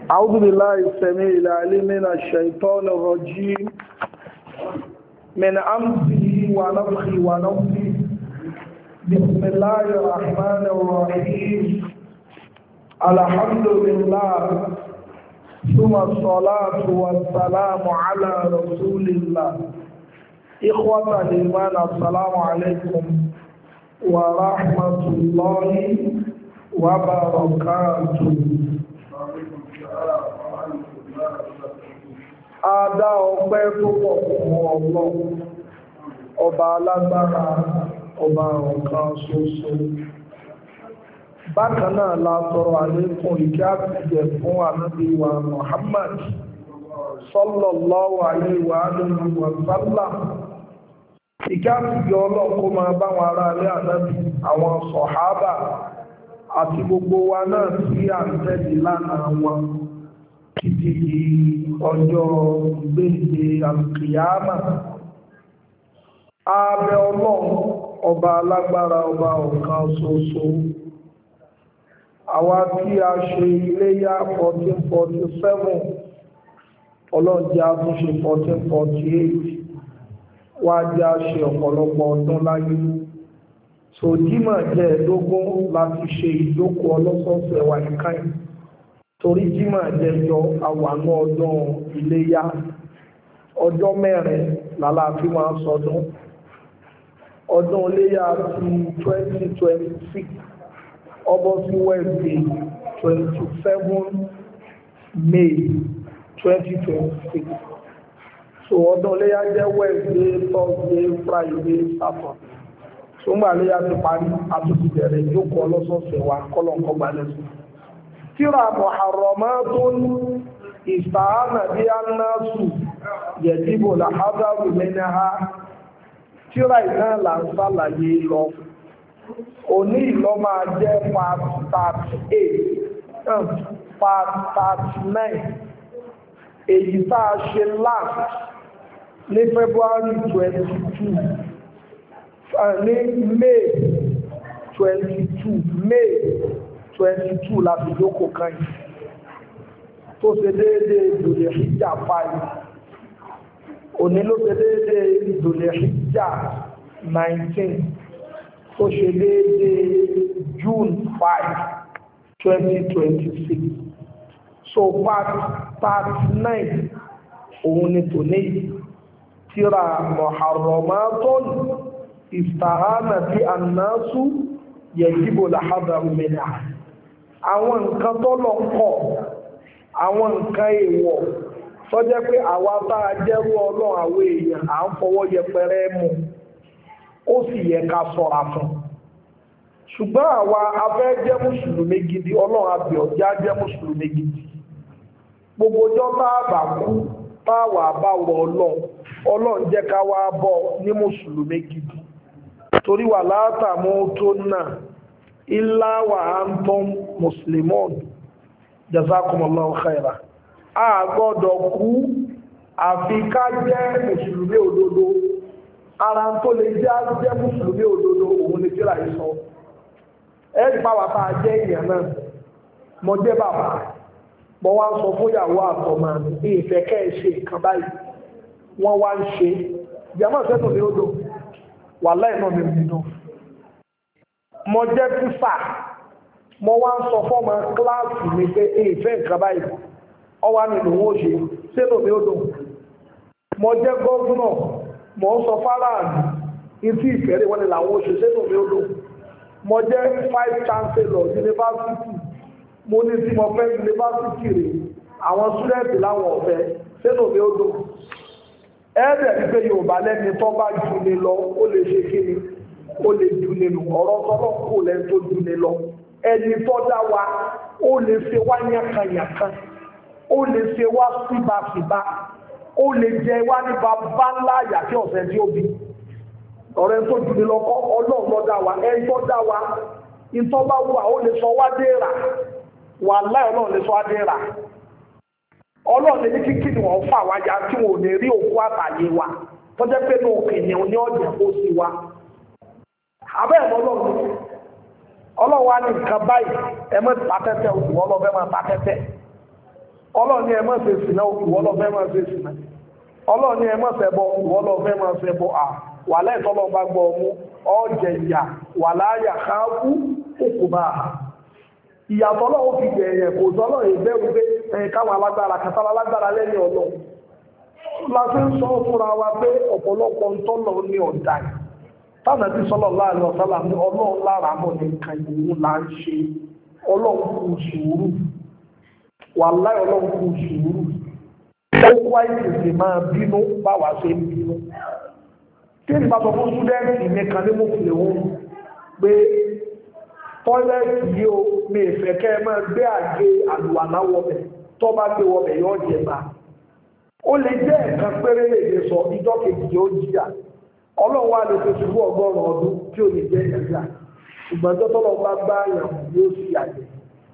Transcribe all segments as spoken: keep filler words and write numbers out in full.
أعوذ بالله السميع العليم من الشيطان الرجيم من أمره ونفخه ونفخه بسم الله الرحمن الرحيم الحمد لله ثم الصلاة والسلام على رسول الله إخوة الإيمان السلام عليكم ورحمة الله وبركاته. Adá ọpẹ́ tó pọ̀ fún Ọlọ́run, ọba alágbára, ọba ọ̀kan ṣoṣo. Bákan náà la tọrọ àlékún ìkẹ́ àtìjẹ fún ànábì wa Muhammad sallallahu alaihi wa alihi wa sallam. Ìkẹ́ àtìjẹ Ọlọ́run kó máa bá wọn ará ilé ànábì, àwọn sọ̀hábà àti gbogbo wa náà tí à ń tẹ̀lé lánàá wọn títí di ọjọ́ gbèǹde àkìyámà. Abẹ Ọlọ́run ọba alágbára ọba ọ̀kan ṣoṣo. Àwa tí a ṣe iléyá fourteen forty seven Ọlọ́run jẹ́ àtúnṣe fourteen forty eight wá jẹ́ àṣẹ ọ̀pọ̀lọpọ̀ ọdún láyé. Sòjímọ̀ jẹ́ ẹ̀dógún láti ṣe ìjókòó ọlọ́sọ̀ọ̀sẹ̀ wa ìkáyìn. Torí jímọ̀ jẹjọ àwànú ọdún iléyá ọjọ́ mẹ́rin lálàáfí máa sọdún. Ọdún iléyá ti twenty twenty six ọbọ̀ sí Wednesday twenty seven May twenty twenty six. So ọdún iléyá jẹ́ Wednesday, Thursday, Friday, Saturday. So ń gbà iléyá ti parí àtúntì bẹ̀rẹ̀ ìjókòó ọlọ́sọ̀ọ̀sẹ̀ wa kọ́lọ̀ǹkọ́ gbalẹ̀sùn. Tíra muharramatun ìsàánà bí annasu yẹ̀dìbò làhádàrù minha. Tíra iná là ń sàlàyé lọ. Òní ìlọ máa jẹ́ part thirty eight, part thirty nine. Èyí tá a ṣe last ní February twenty two, ní May twenty two, May twenty-two láti jókòó kan yìí tó ṣe déédé ìdòlè hijja five. Òní ló ṣe déédé ìdòlè hijja nineteen tó ṣe déédé June five twenty twenty-six. So part thirty-nine òun ni tòní tíra muharramatun istahana bí annasu yajibu lahadaru minha. Àwọn nǹkan tó lọ ń kọ̀, àwọn nǹkan èèwọ̀ tó jẹ́ pé àwa bá jẹ́rú Ọlọ́run àwọn èèyàn à ń fọwọ́ yẹpẹrẹ mú, ó sì yẹ ká ṣọ́ra fún. Ṣùgbọ́n àwa afẹ́ jẹ́ mùsùlùmí gidi, Ọlọ́run abẹ̀ ọ̀já jẹ́ mùsùlùmí gidi. Gbogbo ọjọ́ táàbà kú táwà bá wọ Ọlọ́run, Ọlọ́run jẹ́ ká wá bọ́ ní mùsùlùmí gidi. Torí wà látàmú tó náà illa wa antum muslimun, jazakumullahu khaira. A gbọ́dọ̀ kú àfi ká jẹ́ mùsùlùmí òdodo. Ara tó lè jẹ́ jẹ́ mùsùlùmí òdodo òun lè jẹ́ra ìsọ. Ẹ́rì pàwà bá jẹ́ èèyàn náà, mo jẹ́ bàbá, mo wá ń sọ fún ìyàwó àtọmọ mi, ìfẹ́ kẹ́ ẹ ṣe nǹkan báyìí. Wọ́n wá ń ṣe, ìjàmọ́ ìṣẹ́tò ní odò, wà láì náà mi nínú. Mo jẹ́ tíṣà, mo wá ń sọ fọ́mọ kíláàsì mi pé ìfẹ́ nǹkan báyìí ọwá nínú owó ṣe sínú mi ó dùn. Mo jẹ́ gọ́ọ̀nà, mo ń sọ fáráàlú ìtí ìfẹ́rẹ́ wọn ni làwọn oṣù sínú mi ó dùn. Mo jẹ́ vice chancellor yunifásitì, mo ní tí mo fẹ́ yunifásitì rè àwọn súrẹ́ẹ̀tì láwọn ọ̀fẹ́ sínú mi ó dùn. Ẹ̀ẹ́dẹ̀ ní pé Yorùbá lẹ́ni tó bá jù ní lọ ó lè ṣe kí ni ó lè jù nínú ọ̀rọ̀ tọ́lọ́ kò lẹ́ni tó jù ní lọ. Ẹni tó dá wa ó lè ṣe wá yànkanyànkan, ó lè ṣe wá síbáṣíbá, ó lè jẹ wá ní bàbá ńlá àyàtí ọ̀sẹ̀ tí ó bí. Ọ̀rẹ́ tó jù ní lọ kọ́ Ọlọ́run ló dá wa, ẹni tó dá wa ìtọ́ bá wà ó lè sọ wá dé rà, wà láì Ọlọ́run lè sọ wá dé rà. Ọlọ́run lè ní kíkí ni wọ́n fà wá ya tí wọ́n lè rí òkú àtàyè wa tó jẹ́ pé ní òkè ní ọjà ó sì wá. Abẹ́ ẹ̀mọ́ Ọlọ́run ọlọ́wà ní nǹkan báyìí ẹmọ́ ta tẹ́tẹ́ òṣùwọ́ ọlọ́fẹ́ máa ta tẹ́tẹ́ ọlọ́ọ̀ni ẹ má ṣe sìnà ìwọ ló fẹ́ máa ṣe sìnà ọlọ́ọ̀ni ẹ má ṣẹbọ ìwọ ló fẹ́ máa ṣẹbọ à wà lẹ́ẹ̀tọ́ lọ́ bá gbọ́ ọmú ọ̀jẹ̀ ìyà wà láyà káàkú òkú bá a ìyàtọ̀ lọ́wọ́ fi jẹ ẹ̀yẹ̀ kò sọ́lọ́ ìbẹ̀rù pé ẹ̀yìn káwọn alágbára kàtàlá alágbára lẹ́yìn ọlọ́run la fi ń sọ fúnra wa pé ọ̀pọ̀lọpọ̀ ń tọ́lọ̀ ní ọ̀dà tánà tí sọ́lọ̀ láàrin ọ̀sálà ní ọlọ́run lára mọ́ ní nǹkan ìwò là ń ṣe ọlọ́run kù sùúrù wà láì ọlọ́run kù sùúrù ó wá ìtìsì máa bínú báwa ṣe ń bínú tí èdè bá sọ fún súdẹ́ǹtì nìkan ní mo fi wọn pé tọ́lẹ́tì yìí ó mi ìfẹ́ kẹ́ ẹ máa gbé àgé àlùwàlá wọbẹ̀ tó bá gbé wọbẹ̀ yóò jẹba ó lè jẹ́ ẹ̀kan péré lè lè sọ ìjọ kejì yóò jìyà ọlọ́run wà lè fèsì fún ọgọ́rùn-ún ọdún tí ò lè jẹ́ ìyàjà ṣùgbọ́n tó tọ́lọ́ bá gbá àyàn yóò sì àjẹ́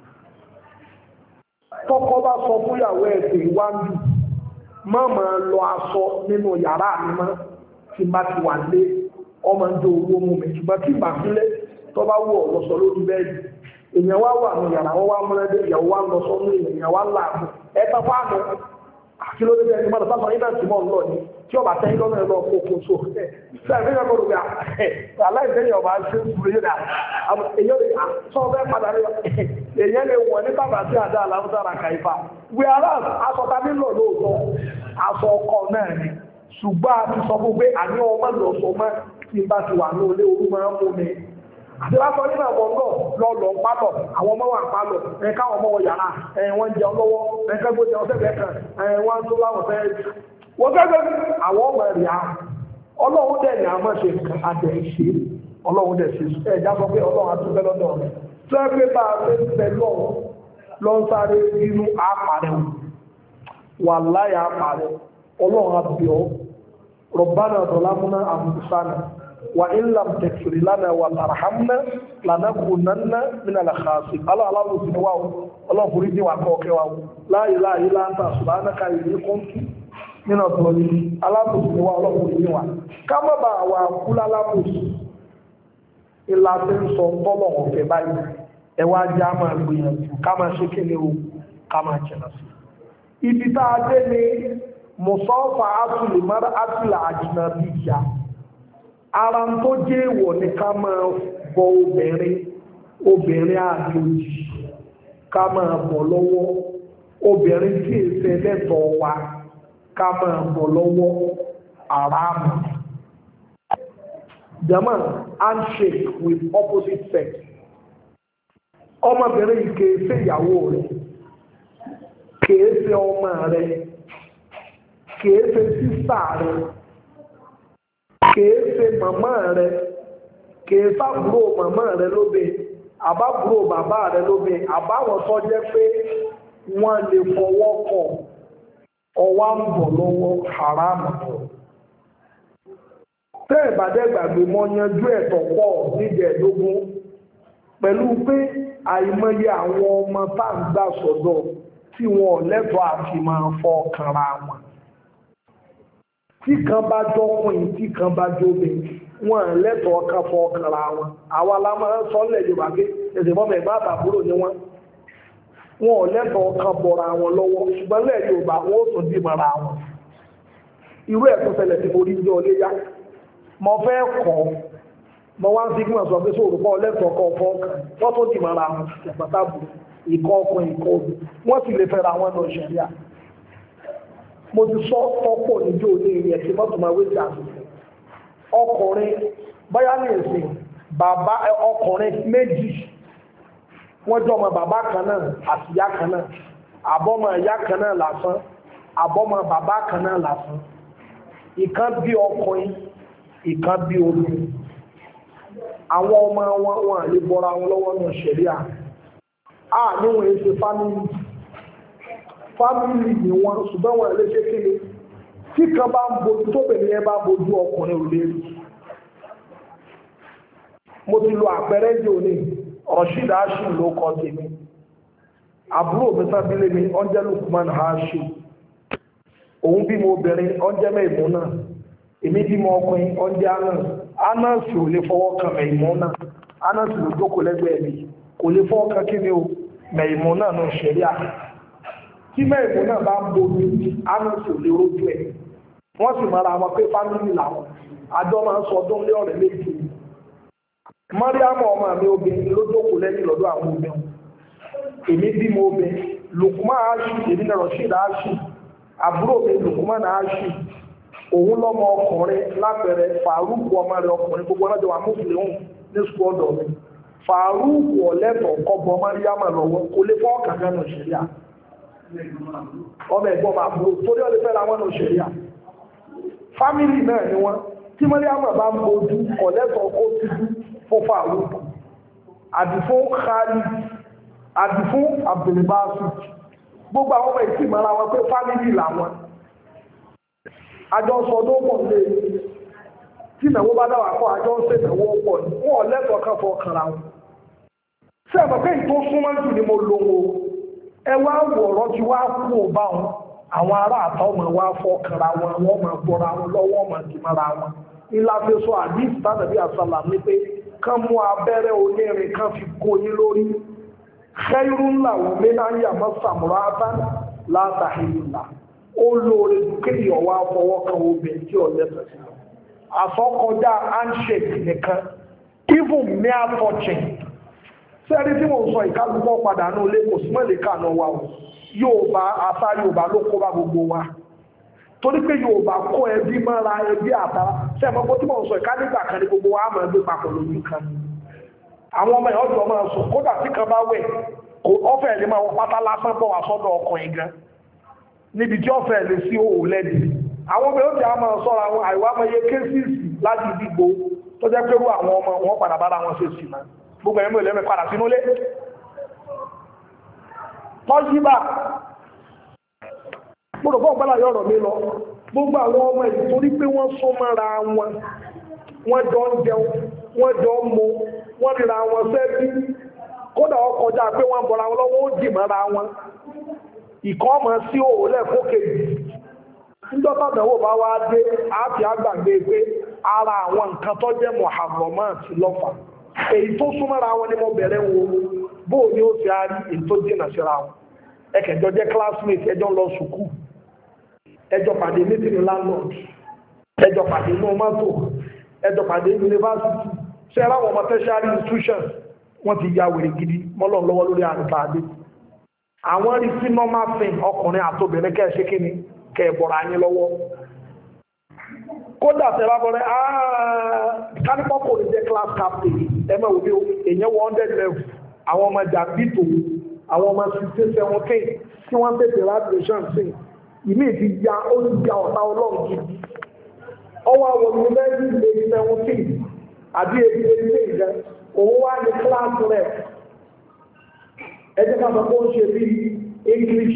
tọ́kọ bá sọ fún ìyàwó ẹ̀ pé wáńdù má máa lọ aṣọ nínú yàrá mi mọ́ tí bá ti wà lé ọmọ ń dó owó mú mi ṣùgbọ́n tí ìgbà sílé tó bá wù ọ́ lọ sọ lórí bẹ́ẹ̀dì èèyàn wá wà ní yàrá wọ́n wá múlẹ́dẹ́ ìyàwó wá lọ sọ ní èèyàn wá láàbù ẹ tán fáànù àti lórí bẹ́ẹ̀dì mọ́tò sáfà yín náà ti mọ́ lọ ní tí ọba tẹ́yìn lọ́nà ẹ̀ lọ kókó so ṣe àfihàn kan lóbi aláìsẹ́yìn ọba ṣe ń kúrò yóò dà èèyàn lè sọ bẹ́ẹ̀ padà rí èèyàn lè wọ̀ ní bàbá tí àdá aláwùsára kàìfà wí ará asọ̀tà nílò lóòótọ́ aṣọ ọkọ náà ni ṣùgbọ́n a ti sọ fún pé àní ọmọ lọ sọ mọ́ tí n bá ti wà ní olé orú máa ń mú mi àti lásán nínú àwọn ọmọ náà lọ lọ ń pálọ̀ àwọn ọmọ wà ń pálọ̀ ẹ̀ káwọn ọmọ wọ yàrá ẹ̀ wọ́n ń jẹun lọ́wọ́ ẹ̀ kẹ́gbó jẹun sẹ́gbẹ̀ẹ́ kan ẹ̀ wọ́n ń tó láwọn fẹ́ wọ́n gẹ́gẹ́ àwọn ọmọ ẹ̀rì á ọlọ́run dẹ̀ ní àmọ́ ṣe nǹkan adẹ̀ ṣe ọlọ́run dẹ̀ ṣe ẹ̀ já sọ pé ọlọ́run àtúbẹ́ lọ́dọ̀ rẹ̀ tó ẹ pé bá a fẹ́ fẹ́ lọ́wọ́ lọ ń sáré inú àpàrẹ̀ wà láyà àpàrẹ̀ ọlọ́run àbíọ́ ربنا ظلمنا أنفسنا وإن لم تغفر لنا وترحمنا لنكونن من الخاسرين الله الله سبحانه الله فريدي وكوكي لا إله إلا أنت سبحانك إني كنت من الظالمين الله سبحانه الله فريدي كما با وكل الله إلا تنسى طلع في باي ẹ wá já máa gbìyànjú ká máa ṣe kéde o ká máa jìnà sí ibi tá a dé ní mùsọ́fà átùlù mara átùlù àjìnà bí ìyá ara tó jẹ́ èèwọ̀ ní ká máa bọ obìnrin obìnrin àjòjì ká máa bọ̀ lọ́wọ́ obìnrin tí èsè lẹ́tọ̀ọ́ wa ká máa bọ̀ lọ́wọ́ àràmù jama handshake with opposite sex ọmọbìnrin kìí ṣe ìyàwó rẹ̀ kìí ṣe ọmọ rẹ̀ kìí ṣe sísà rẹ̀ kìí ṣe màmá rẹ̀ kìí ṣàbúrò màmá rẹ̀ lóbe àbábúrò bàbá rẹ̀ lóbe àbáwọn tó jẹ́ pé wọ́n lè fọwọ́ kọ̀ ọwá ń bọ̀ lọ́wọ́ haram tẹ́ ìbàdẹ́ gbàgbé mọ́ yanjú ẹ̀tọ́ pọ̀ níjẹ̀ẹ́dógún pẹ̀lú pé àìmọye àwọn ọmọ tá ń gbà sọ́dọ̀ tí wọn lẹ́tọ̀ọ́ àti máa fọ́ kanra wọn tí kan bá jọkùnrin tí kan bá jóbe wọn lẹ́tọ̀ọ́ kan fọ́ kanra wọn àwa la máa ń sọ nílẹ̀ Yorùbá pé ẹ̀sìn mọ́mọ́ ẹ̀gbá àbúrò ni wọ́n wọn lẹ́tọ̀ọ́ kan bọ̀ra wọn lọ́wọ́ ṣùgbọ́n nílẹ̀ Yorùbá wọn ó tún dì mọ́ra wọn irú ẹ̀ tó ṣẹlẹ̀ tí mo rí ní ọlẹ́yà mo fẹ́ kọ́ mo wá ń fi gbọ́n sọ pé sóòrò pọ̀ lẹ́tọ̀ọ́ kọ́ fọ́ọ̀kan wọ́n tó dì mọ́ra wọn ìpàtàbù ìkọ́ ọkùnrin ìkọ́ obì wọ́n sì lè fẹ́ra wọn lọ ṣẹ̀ríà mo ti sọ ọ̀pọ̀ níjó ní ilẹ̀ tí mọ́tò máa wé jà ọkùnrin báyá ní ìsìn bàbá ọkùnrin méjì wọ́n jọ ọmọ bàbá kan náà àti ìyá kan náà àbọ́mọ ìyá kan náà lásán àbọ́mọ bàbá kan náà lásán ìkan bí ọkùnrin ìkan bí obìnrin àwọn ọmọ wọn wọn àlè bọ́ra wọn lọ́wọ́ náà ṣẹ̀ríà à níwọ̀n èyí ṣe fámìlì fámìlì ni wọn ṣùgbọ́n wọn lè ṣe kéde tí kan bá ń bojú tóbìnrin yẹn bá bojú ọkùnrin ò lè rí mo ti lo àpẹẹrẹ jẹ́ òní Rashid Hashim ló kọ́ tèmi àbúrò mi sábílẹ̀ mi ọjẹ́ Lukman Hashim òun bímọ obìnrin ọjẹ́ mẹ́ìmú náà èmi bímọ ọkùnrin ọjẹ́ Anas Anas ò lè fọwọ́ kan mẹ́ìmú náà Anas ló jókòó lẹ́gbẹ̀ẹ́ mi kò lè fọwọ́ kan kí ni o mẹ́ìmú náà náà ṣẹ̀rí à tí mẹ́rin náà bá ń bomi ánùsì ò lè rójú ẹ̀ wọ́n sì mara wọn pé fámìlì làwọn àjọ máa ń sọ ọdún lé ọ̀rẹ́ méjì mọ́ríàmù ọmọ mi obìnrin ló jókòó lẹ́yìn lọ́dọ̀ àwọn obìnrin èmi bí mo obìnrin lùkùmá áṣì èmi náà rọ̀ṣìdá áṣì àbúrò mi lùkùmá náà áṣì òun lọ́mọ ọkùnrin lápẹẹrẹ fàárùkù ọmọ rẹ̀ ọkùnrin gbogbo ọlọ́jọ́ wà mùsùlùmí ní sùkú ọ̀dọ̀ mi fàárùkù ọ̀lẹ́tọ̀ kọ́bọ mọ́ríàmù lọ́wọ́ kò lè fọ́ kàkà náà ṣẹlẹ̀ ọmọ ẹ̀gbọ́n máa búrò torí ọdún fẹ́ làwọn náà ṣẹlẹ̀ fámìlì náà ni wọ́n tí mọ́ríàmù bá ń bojú ọ̀lẹ́tọ̀ kó ti fún fàárùkù àbí fún Khalid àbí fún Abdulbasu gbogbo àwọn ọmọ ìsìn mara wọn pé fámìlì làwọn àjọsọ ọdún pọ̀ lé tí ìnáwó bá dáwà kọ́ àjọ ń ṣe ìnáwó pọ̀ ní wọn lẹ́tọ̀ọ́ kan fọ kàrà wọn sí ẹ̀mọ̀ pé ìtò súnmọ́ jù ni mo lo wo ẹ wá wọ̀ ọ̀rọ̀ tí wá kú ò bá wọn àwọn ará àtọ́ ọmọ wa fọ kàrà wọn wọn máa bọ́ra wọn lọ́wọ́ ọmọ ti mara wọn ńlá fi sọ àdìs tàbí àsálà ní pé kán mú abẹ́rẹ́ onírin kan fi kó yín lórí xẹ́yìrún làwọn mẹ́náyà mọ́ sàmúrátà látàhìlá ó lóore kéèyàn wá fọwọ́ kan obìnrin tí ọ̀lẹ́ tẹ̀sí lọ àsọkọjá handshake nìkan even mere touching sẹ́rí tí mo sọ ìkálùkọ́ padà ní olé kò súnmọ́ lè kà náà wà ó Yorùbá àṣà Yorùbá ló kó bá gbogbo wa torí pé Yorùbá kó ẹbí mọ́ra ẹbí àtàrà sẹ́mọ́gbó tí mo sọ ìkálùkọ́ kan ní gbogbo wa máa gbé papọ̀ lójú kan àwọn ọmọ ìyá ọjọ́ máa sọ kódà tí kan bá wẹ̀ kò ọ́fẹ́ lè máa wọ pátá lásán bọ̀ wá sọ́dọ̀ ọkùnrin gan níbi tí ọ́fẹ́ lè sí òwò lẹ́dí àwọn ọmọ ìyá ọjọ́ máa sọ́ra àwọn àìwá mọye kéésìsì láti ìdìgbò tó jẹ́ pé àwọn ọmọ wọn padà bára wọn ṣe sì náà gbogbo ẹ̀mọ́ ìlẹ́mẹ̀ padà sínú lé tọ́síbà gbogbo fún ọ̀pẹ́lá yọ̀rọ̀ mi lọ gbogbo àwọn ọmọ ìlú torí pé wọ́n sún mọ́ra wọn wọ́n jọ ń jẹun wọ́n jọ ń mu wọ́n ríra wọn sẹ́bí kódà ọkọjá pé wọ́n bọ̀ra wọn lọ́wọ́ ó dì mọ́ra wọn ìkọ́ ọmọ sí òwò lẹ́ẹ̀kọ́ kejì níjọ́tọ̀ ìdánwò bá wá dé àti àgbàgbé pé ara àwọn nǹkan tó jẹ́ Muharramat lọ́fà èyí tó súnmọ́ra wọn ni mo bẹ̀rẹ̀ wo bóò ni ó ti á rí èyí tó dínà síra wọn ẹkẹjọ jẹ́ classmate ẹjọ́ lọ sùkúù ẹjọ́ pàdé meeting landlord ẹjọ́ pàdé inú mọ́tò ẹjọ́ pàdé university ṣe ara wọn tertiary institutions wọ́n ti ya wèrè gidi mọ́lọ́n lọ́wọ́ lórí àrùbáadé àwọn rí sí normal thing ọkùnrin àtobìnrin kẹ́ẹ̀ṣe kí ni kẹ́ẹ̀bọ̀rọ̀ ayé lọ́wọ́ kódà tẹ́lá bọ́rẹ́ kánípọ́kò ní jẹ́ class captain ẹmẹ́ òbí èyàn one hundred level àwọn ọmọ jàbítò àwọn ọmọ sixteen seventeen tí wọ́n tètè radiation sí ìmí ti ya ó ti ya ọ̀tá ọlọ́run gidi ọwọ́ àwọn university lady seventeen àbí èdè èdè ìjẹ òun wá ní class rẹ̀ ẹjẹ́ ká sọ pé ó ń ṣe bí English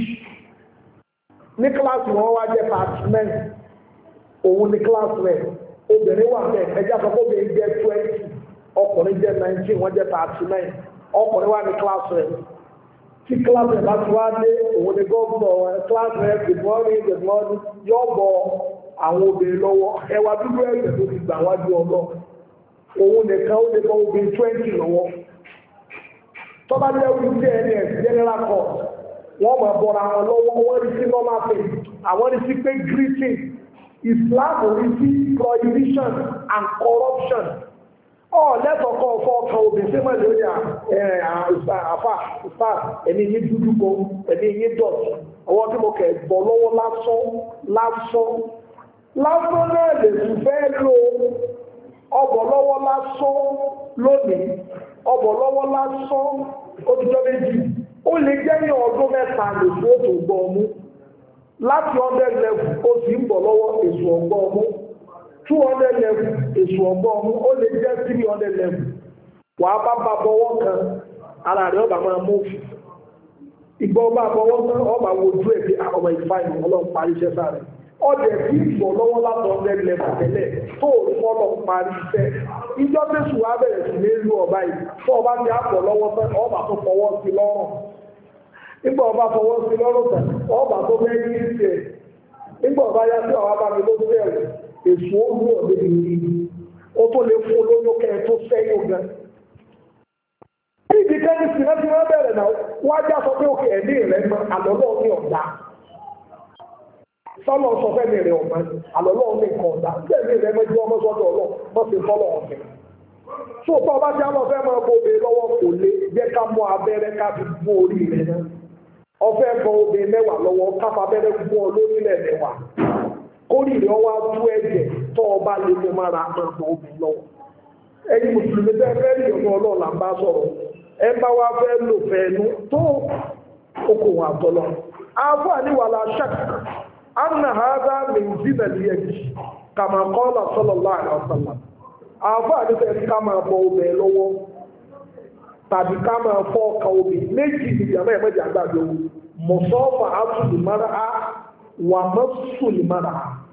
ní class wọn wá jẹ́ department òun ní class rẹ̀ obìnrin wà bẹ́ẹ̀ ẹjẹ́ àkọ́kọ́ obìnrin jẹ́ twenty ọkùnrin jẹ́ nineteen wọ́n jẹ́ thirty nine ọkùnrin wà ní class rẹ̀ tí class rẹ̀ bá ti wá dé òun ní gọ́ọ̀bọ̀ class rẹ̀ good morning good morning yóò bọ àwọn obìnrin lọ́wọ́ ẹwà dúdú ẹ̀jẹ̀ tó ti gbà wájú ọlọ́ òun nìkan ó lè kọ́ obìnrin twenty lọ́wọ́ tó bá jẹ́ wí sí ẹni ẹ̀sìn general court wọ́n máa bọ̀ra àwọn lọ́wọ́ wọ́n rí sí normal thing àwọn rí sí pé greeting Islam rí sí prohibition and corruption ọ̀ lẹ́tọ̀ọ́kọ́ ọ̀fọ́ ọkàn obìnrin sí mọ̀lẹ́ òní àfà ìfà ẹni yín dúdú kọ ẹni yín dọ̀tí ọwọ́ tí mo kẹ̀ bọ̀ lọ́wọ́ lásán lásán lásán náà lè tún fẹ́ lò ọbọ̀ lọ́wọ́ lásán lónìí ọbọ̀ lọ́wọ́ lásán òtítọ́ méjì ó lè jẹ́ ní ọdún mẹ́ta lè fún òtò gbọ́ ọmú láti hundred level ó sì ń bọ̀ lọ́wọ́ èso ọgbọ́ ọmú two hundred level èso ọgbọ́ ọmú ó lè jẹ́ three hundred level wà á bá bá bọ́wọ́ kan ara rẹ̀ ọba máa mú òfin ìgbọ́ ọba bọ́wọ́ kan ọba wojú ẹ̀ bí ọmọ ìfáìmù ọlọ́run parí iṣẹ́ sáré ọdẹ tí ìbọ̀ lọ́wọ́ láti hundred level tẹ́lẹ̀ tó fọ́lọ́ parí iṣẹ́ ìjọ tẹ̀sù wa bẹ̀rẹ̀ sí ní ìlú ọba yìí tó ọba ti àpọ̀ lọ́wọ́ tán ọba tó fọwọ́ sí lọ́rùn nígbà ọba fọwọ́ sí lọ́rùn tán ọba tó fẹ́ ní ìṣẹ̀ nígbà ọba yá sí ọba bá mi ló bẹ̀rẹ̀ èso olú ọ̀dẹ́ ìlú ó tó lè fún olóyún kẹ́ tó sẹ́yìn gan níbi kẹ́ni sí náà ti wọ́n bẹ̀rẹ̀ náà wọ́n á já sọ pé òkè ẹ̀mí rẹ̀ mọ àlọ́lọ́ ní ọ̀dà sọ́lọ́ sọ fẹ́mi rẹ̀ ọ̀mọ àlọ́lọ́ ní nǹkan ọ̀dà bẹ́ẹ̀ni rẹ̀ mẹ́jọ ọmọ sọ́dọ̀ ọlọ́ mọ́ sí sọ́lọ́ ọ̀fẹ́ tó tọ́ ọba tí a lọ fẹ́ máa bóbe lọ́wọ́ kò lè jẹ́ ká mú abẹ́rẹ́ ká fi gún orí rẹ̀ náà ọfẹ́ bọ obìnrin mẹ́wàá lọ́wọ́ ká fa abẹ́rẹ́ gún ọ lórílẹ̀ mẹ́wàá kórìíre ọwọ́ tú ẹ̀jẹ̀ tó ọba lè mú mára máa bọ obìnrin lọ́wọ́ ẹni mùsùlùmí tẹ́ fẹ́ rí ọ̀nà ọlọ́ọ̀lá ń bá sọ̀rọ̀ ẹ bá wá fẹ́ lò fẹ́ẹ́nu tó okòwò àtọ́lọ́ afọ àníwàlá ṣak anna hada min zinaliyati kama qala sallallahu alaihi wasallam afọ ànífẹ́ ká máa bọ obìnrin lọ́wọ́ tàbí ká máa fọ́ ọkà obìnrin méjì ìjàmbá ẹ̀mẹ́jì àgbàdo mọ̀sọ́fà átùlùmọ́ra wà mọ́sùlùmọ́ra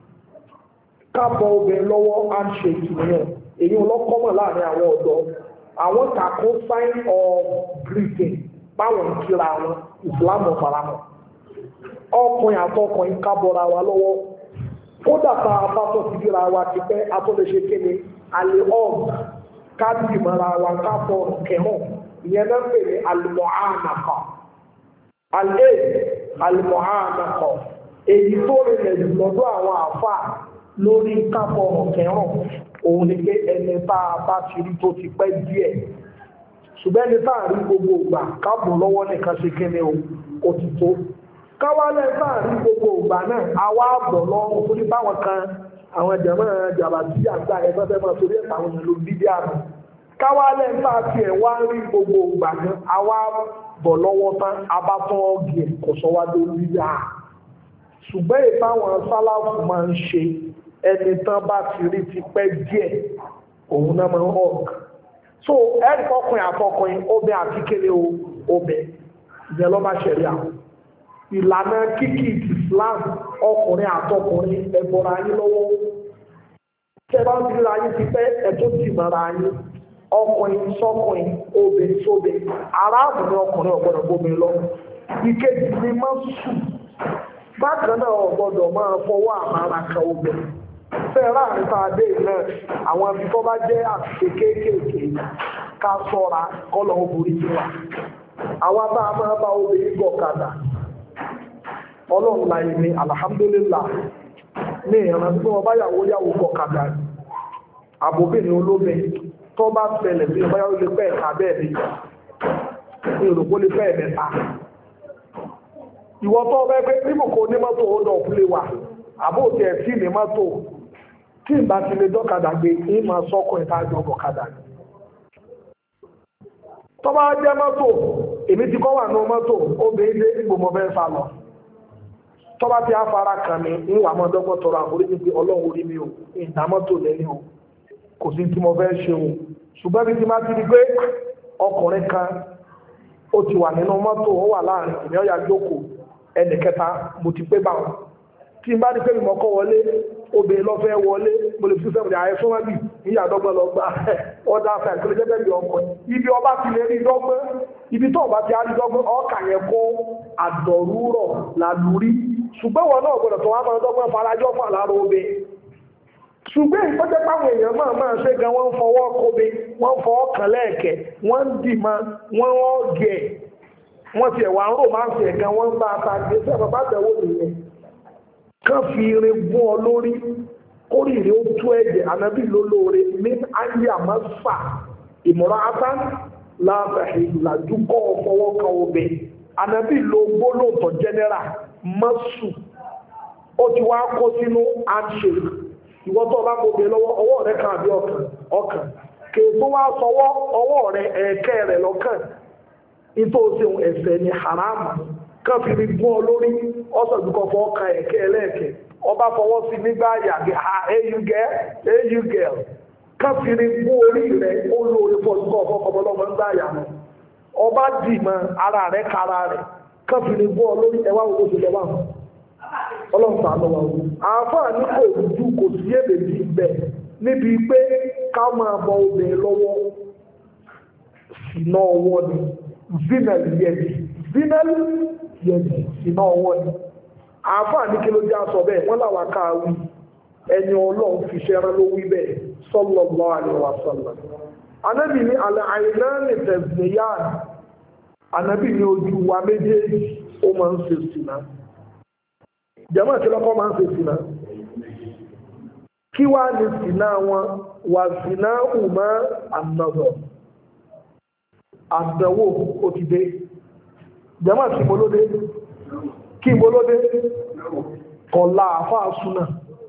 ká bọ obìnrin lọ́wọ́ handshake nìyẹn èyí ọlọ́kọ́mọ̀ láàrin àwọn ọ̀dọ́ àwọn kàkún sign of greeting báwọn ń kíra wọn ìsìlámù ọ̀faramọ̀ ọkùnrin àtọkùnrin kábọ̀ra wa lọ́wọ́ kódà tá a bá tó ti kíra wa ti pẹ́ atọ́lẹ́ṣe kéde àlè ọ̀g káàdì mọ́ra wa káfọ́ kẹrùn ìyẹn náà pè ní àlùmọ̀ánàkọ̀ àlè àlùmọ̀ánàkọ̀ èyí tó rìnlẹ̀ jù lọ́dọ̀ àwọn àfà lórí káfọ́ kẹrùn òun ni pé ẹni tá a bá ti rí tó ti pẹ́ díẹ̀ ṣùgbọ́n ẹni tá a rí gbogbo ìgbà káàbò lọ́wọ́ nìkan ṣe kí ni ó ti tó káwálẹ̀ tá a rí gbogbo ìgbà náà àwa àbọ̀ lọ́rùn tó ní báwọn kan àwọn jẹ̀mọ́ jàbá tí àgbà ẹ̀ fẹ́ fẹ́ máa torí ẹ̀ta àwọn èèyàn ló bí díà nù káwálẹ̀ tá a tiẹ̀ wá rí gbogbo ìgbà náà àwa bọ̀ lọ́wọ́ tán abátán ọ̀gì ẹ̀ kò sọ wá lórí yá ṣùgbọ́n ìtàwọn sálàfù máa ń ṣe ẹni tán bá ti rí ti pẹ́ díẹ̀ òun náà máa ń hug so ẹni kọkùnrin àtọkùnrin obìnrin àti kéde obìnrin ìyẹn ló bá ṣẹlẹ̀ àwọn ìlànà kíkì Islam ọkùnrin àtọkùnrin ẹ̀bọ̀ra yín lọ́wọ́ tẹ́ bá ń fi ra yín ti pẹ́ ẹ̀tọ́ tì mọ́ra yín ọkùnrin sọkùnrin obìnrin sóbìnrin aráàbù ní ọkùnrin ọ̀gbọ́dọ̀ gbómi lọ ìkejì ni máa sùn bákan náà ọ̀gbọ́dọ̀ máa fọwọ́ àmàrà kan obìnrin fẹ́ láàrin tá a dé náà àwọn ibi tó bá jẹ́ àṣìṣe kéékèèké ká sọ́ra kọ́lọ̀ obìnrin ti wà àwọn bá a máa bá obìnrin gọ̀kadà ọlọ́run láyé ní alhamdulillah ní ìran tí wọ́n bá yàwó yàwó gọ̀kadà àbòbìnrin olómi tó bá ṣẹlẹ̀ bí ọba yàwó lè fẹ́ ẹ̀ka bẹ́ẹ̀ ni ní òrùkó lè fẹ́ ẹ̀mẹ́ta ìwọ tó ọba ẹgbẹ́ níbò kò ní mọ́tò ó dọ̀ fúlé wà àbóòtẹ̀ ẹ̀sìn ní mọ́tò tí ìbá ti lè dọ́kadà gbé ní máa sọ́kọ̀ ìtajọ ọ̀kadà tó bá jẹ́ mọ́tò èmi ti kọ́ wà ní mọ́tò obìnrin dé ìgbòmọ̀ bẹ́ẹ̀ sá lọ tó bá ti afárá kan ní ìwà mọ́dọ́gbọ́n tọrọ àforíjì pé ọlọ́run orí mi ò ìdá mọ́tò lẹ́ni o kò sí tí mo fẹ́ ṣe o ṣùgbọ́n bí ti máa ti di pé ọkùnrin kan ó ti wà nínú mọ́tò ó wà láàrin ìní ọ̀yà jókòó ẹnì kẹta mo ti pé báwọn tí n bá ní pé mi mọ́kọ́ wọlé obìnrin lọ fẹ́ wọlé mo lè fi sẹ́wọ̀n ààrẹ fún wọn bí ìyá àdọ́gbọ́n lọ gba ọ̀dà fẹ́ àti olùjẹ́bẹ̀ bí ọkọ̀ ibi ọba ti lè rí dọ́gbọ́n ibi tó ọba ti rí dọ́gbọ́n ọkà yẹn kó àdọ̀rúrọ̀ làlúrí ṣùgbọ́n wọn náà gbọdọ̀ tó wá máa dọ́gbọ́n farajọ́ fà lára obìnrin ṣùgbọ́n ìpọ́jẹ́ páwọn èèyàn máa máa ṣe gan wọ́n ń fọwọ́ kóbe wọ́n ń fọwọ́ kàn lẹ́ẹ̀kẹ́ wọ́n ń dì máa wọ́n ń gẹ̀ wọ́n ti ẹ̀wà ń rò máa ń fi ẹ̀gan wọ́n ń bá ata gbé sí ọ̀pá bàtẹ̀wò nìyẹn kán fi irin gún ọ lórí kórìírí ó tú ẹ̀jẹ̀ ànábì lólóore ní ayé àmọ́sà ìmọ̀ràn asán láàbàáyé làdúkọ́ fọwọ́ kan obè ànábì ló gbólóòtọ̀ jẹ́nẹ́rà mọ́sù ó ti wá kó sínú handshake ìwọ́n tó bá gbogbo lọ́wọ́ ọwọ́ rẹ̀ kan àbí ọkàn ọkàn kè tó wá sọwọ́ ọwọ́ rẹ̀ ẹ̀ẹ̀kẹ́ rẹ̀ lọ́kàn nítòsí ẹ̀ṣẹ̀ ni haramu kan fi rí gún ọ lórí ọ̀sọ̀ ìdúkọ̀ fọ́ ọkàn ẹ̀ẹ̀kẹ́ ẹlẹ́ẹ̀kẹ́ ọba fọwọ́ sí nígbà yàgbé ha eyu gẹ́ eyu gẹ́ kan fi rí gún orí rẹ̀ ó lóore fọ́ ìdúkọ̀ fọ́ ọmọlọ́mọ ń gbà yàmọ́ ọba dì mọ́ ara rẹ̀ kára rẹ̀ kan fi rí gún ọ lórí ẹwà owó tó lọ́wọ́ ọlọ́pàá àlọ́wà ogun àáfàá ní kò rújú kò sí èdè bí ibẹ̀ níbi pé ká máa bọ obìnrin lọ́wọ́ sínú ọwọ́ ni zinel yẹni zinel yẹni sínú ọwọ́ ni àáfàá ní kí ló jẹ́ aṣọ bẹ́ẹ̀ wọ́n làwọn káàwí ẹni ọlọ́run fi ṣẹ́rán ló wí bẹ́ẹ̀ sallallahu alaihi wasallam Ànábì ní àlẹ́ àìná ní tẹ̀síyá Ànábì ní ojú wa méjèèjì ó máa ń ṣe sìnà jẹ́mọ́ tí lọ́kọ́ máa ń ṣe sìnà kí wá ní sìnà wọn wà sìnà ùmọ́ ànàbọ̀ àdánwò ó ti dé jẹ́mọ́ tí mo lóde kí mo lóde kọ̀lá àfáà súnà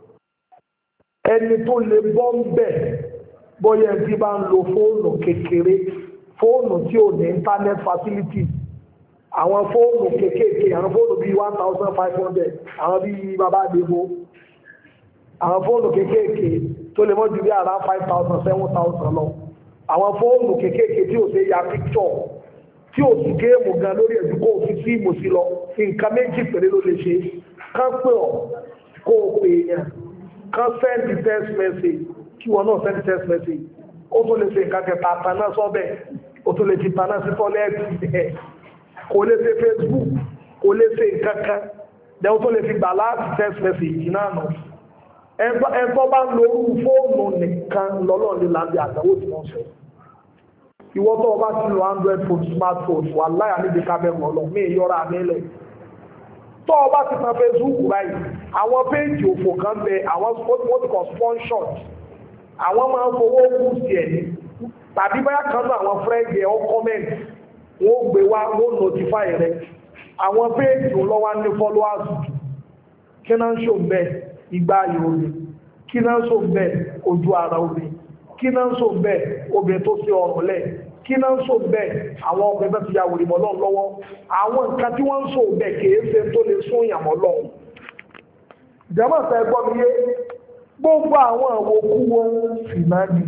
ẹni tó lè bọ́ ń bẹ̀ bóyá tí bá ń lo fóònù kékeré fóònù tí ò ní internet facility àwọn fóònù kékeré àwọn fóònù bíi one thousand five hundred àwọn bíi bàbá àdébò àwọn fóònù kékeré tó lè mọ́ ju bí ara five thousand seven thousand lọ àwọn fóònù kékeré tí ò ṣe ya picture tí ò sì géèmù gan lórí ẹ̀dùn kó fi fíìmù sí lọ nǹkan méjì péré ló lè ṣe kán pè ọ́ kó o pè èèyàn kán send the text message kí wọn náà send text message ó tún lè ṣe nǹkan kẹta àtàná sọ́bẹ̀ ó tún lè fi tàná sí tọ́lẹ́ẹ̀tì ẹ̀ kò lè ṣe Facebook kò lè ṣe nǹkan kan lẹ́wọ́n tó lè fi gbà láti text message náà nù ẹgbọ́ bá ń lo orú fóònù nìkan lọ́lọ́ ní lábẹ́ àtàwò tí wọ́n sọ ìwọ́n tó bá ti lo android phone smartphone wà láyà níbi kábẹ́rún ọlọ́ mí yọra nílẹ̀ tó o bá ti tan Facebook báyìí àwọn péèjì òfò kan bẹ àwọn wọ́n ti kọ́ sponsor àwọn máa ń fowó kù sí ẹ̀ ní tàbí báyà kan náà àwọn friend ẹ̀ ọ́ comment wọ́n gbé wá wọ́n notify rẹ̀ àwọn péèjì lọ́wọ́ ní followers kí náà ń ṣò bẹ́ẹ̀ ìgbà ayò omi kí náà ń ṣò bẹ́ẹ̀ ojú ara omi kí náà ń ṣò bẹ́ẹ̀ obìnrin tó ṣe ọrùn lẹ̀ kí náà ń ṣò bẹ́ẹ̀ àwọn ọkùnrin tó ti ya wòlé mọ́ lọ́n lọ́wọ́ àwọn nǹkan tí wọ́n ń ṣò bẹ́ẹ̀ kìí ṣe tó lè sún ìyàmọ́ lọ́wọ́ jẹ́mọ̀ sẹ́ gbọ́ mi yé gbogbo àwọn àwòkú wọn sì máa ní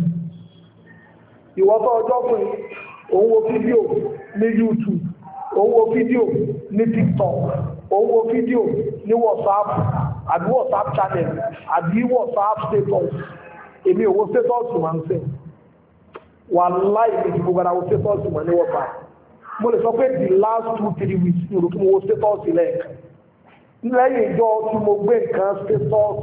ìwọ́tọ̀ ọjọ́ fún òun wo fídíò ní YouTube òun wo fídíò ní TikTok òun wo fídíò ní WhatsApp àbí WhatsApp channel àbí WhatsApp status èmi òwò status máa ń sẹ́ wà láì ní gbogbo ara wo status máa ní WhatsApp mo lè sọ pé the last two three weeks ní olùkí mo wo status lẹ́ẹ̀kan lẹ́yìn ìjọ tí mo gbé nǹkan status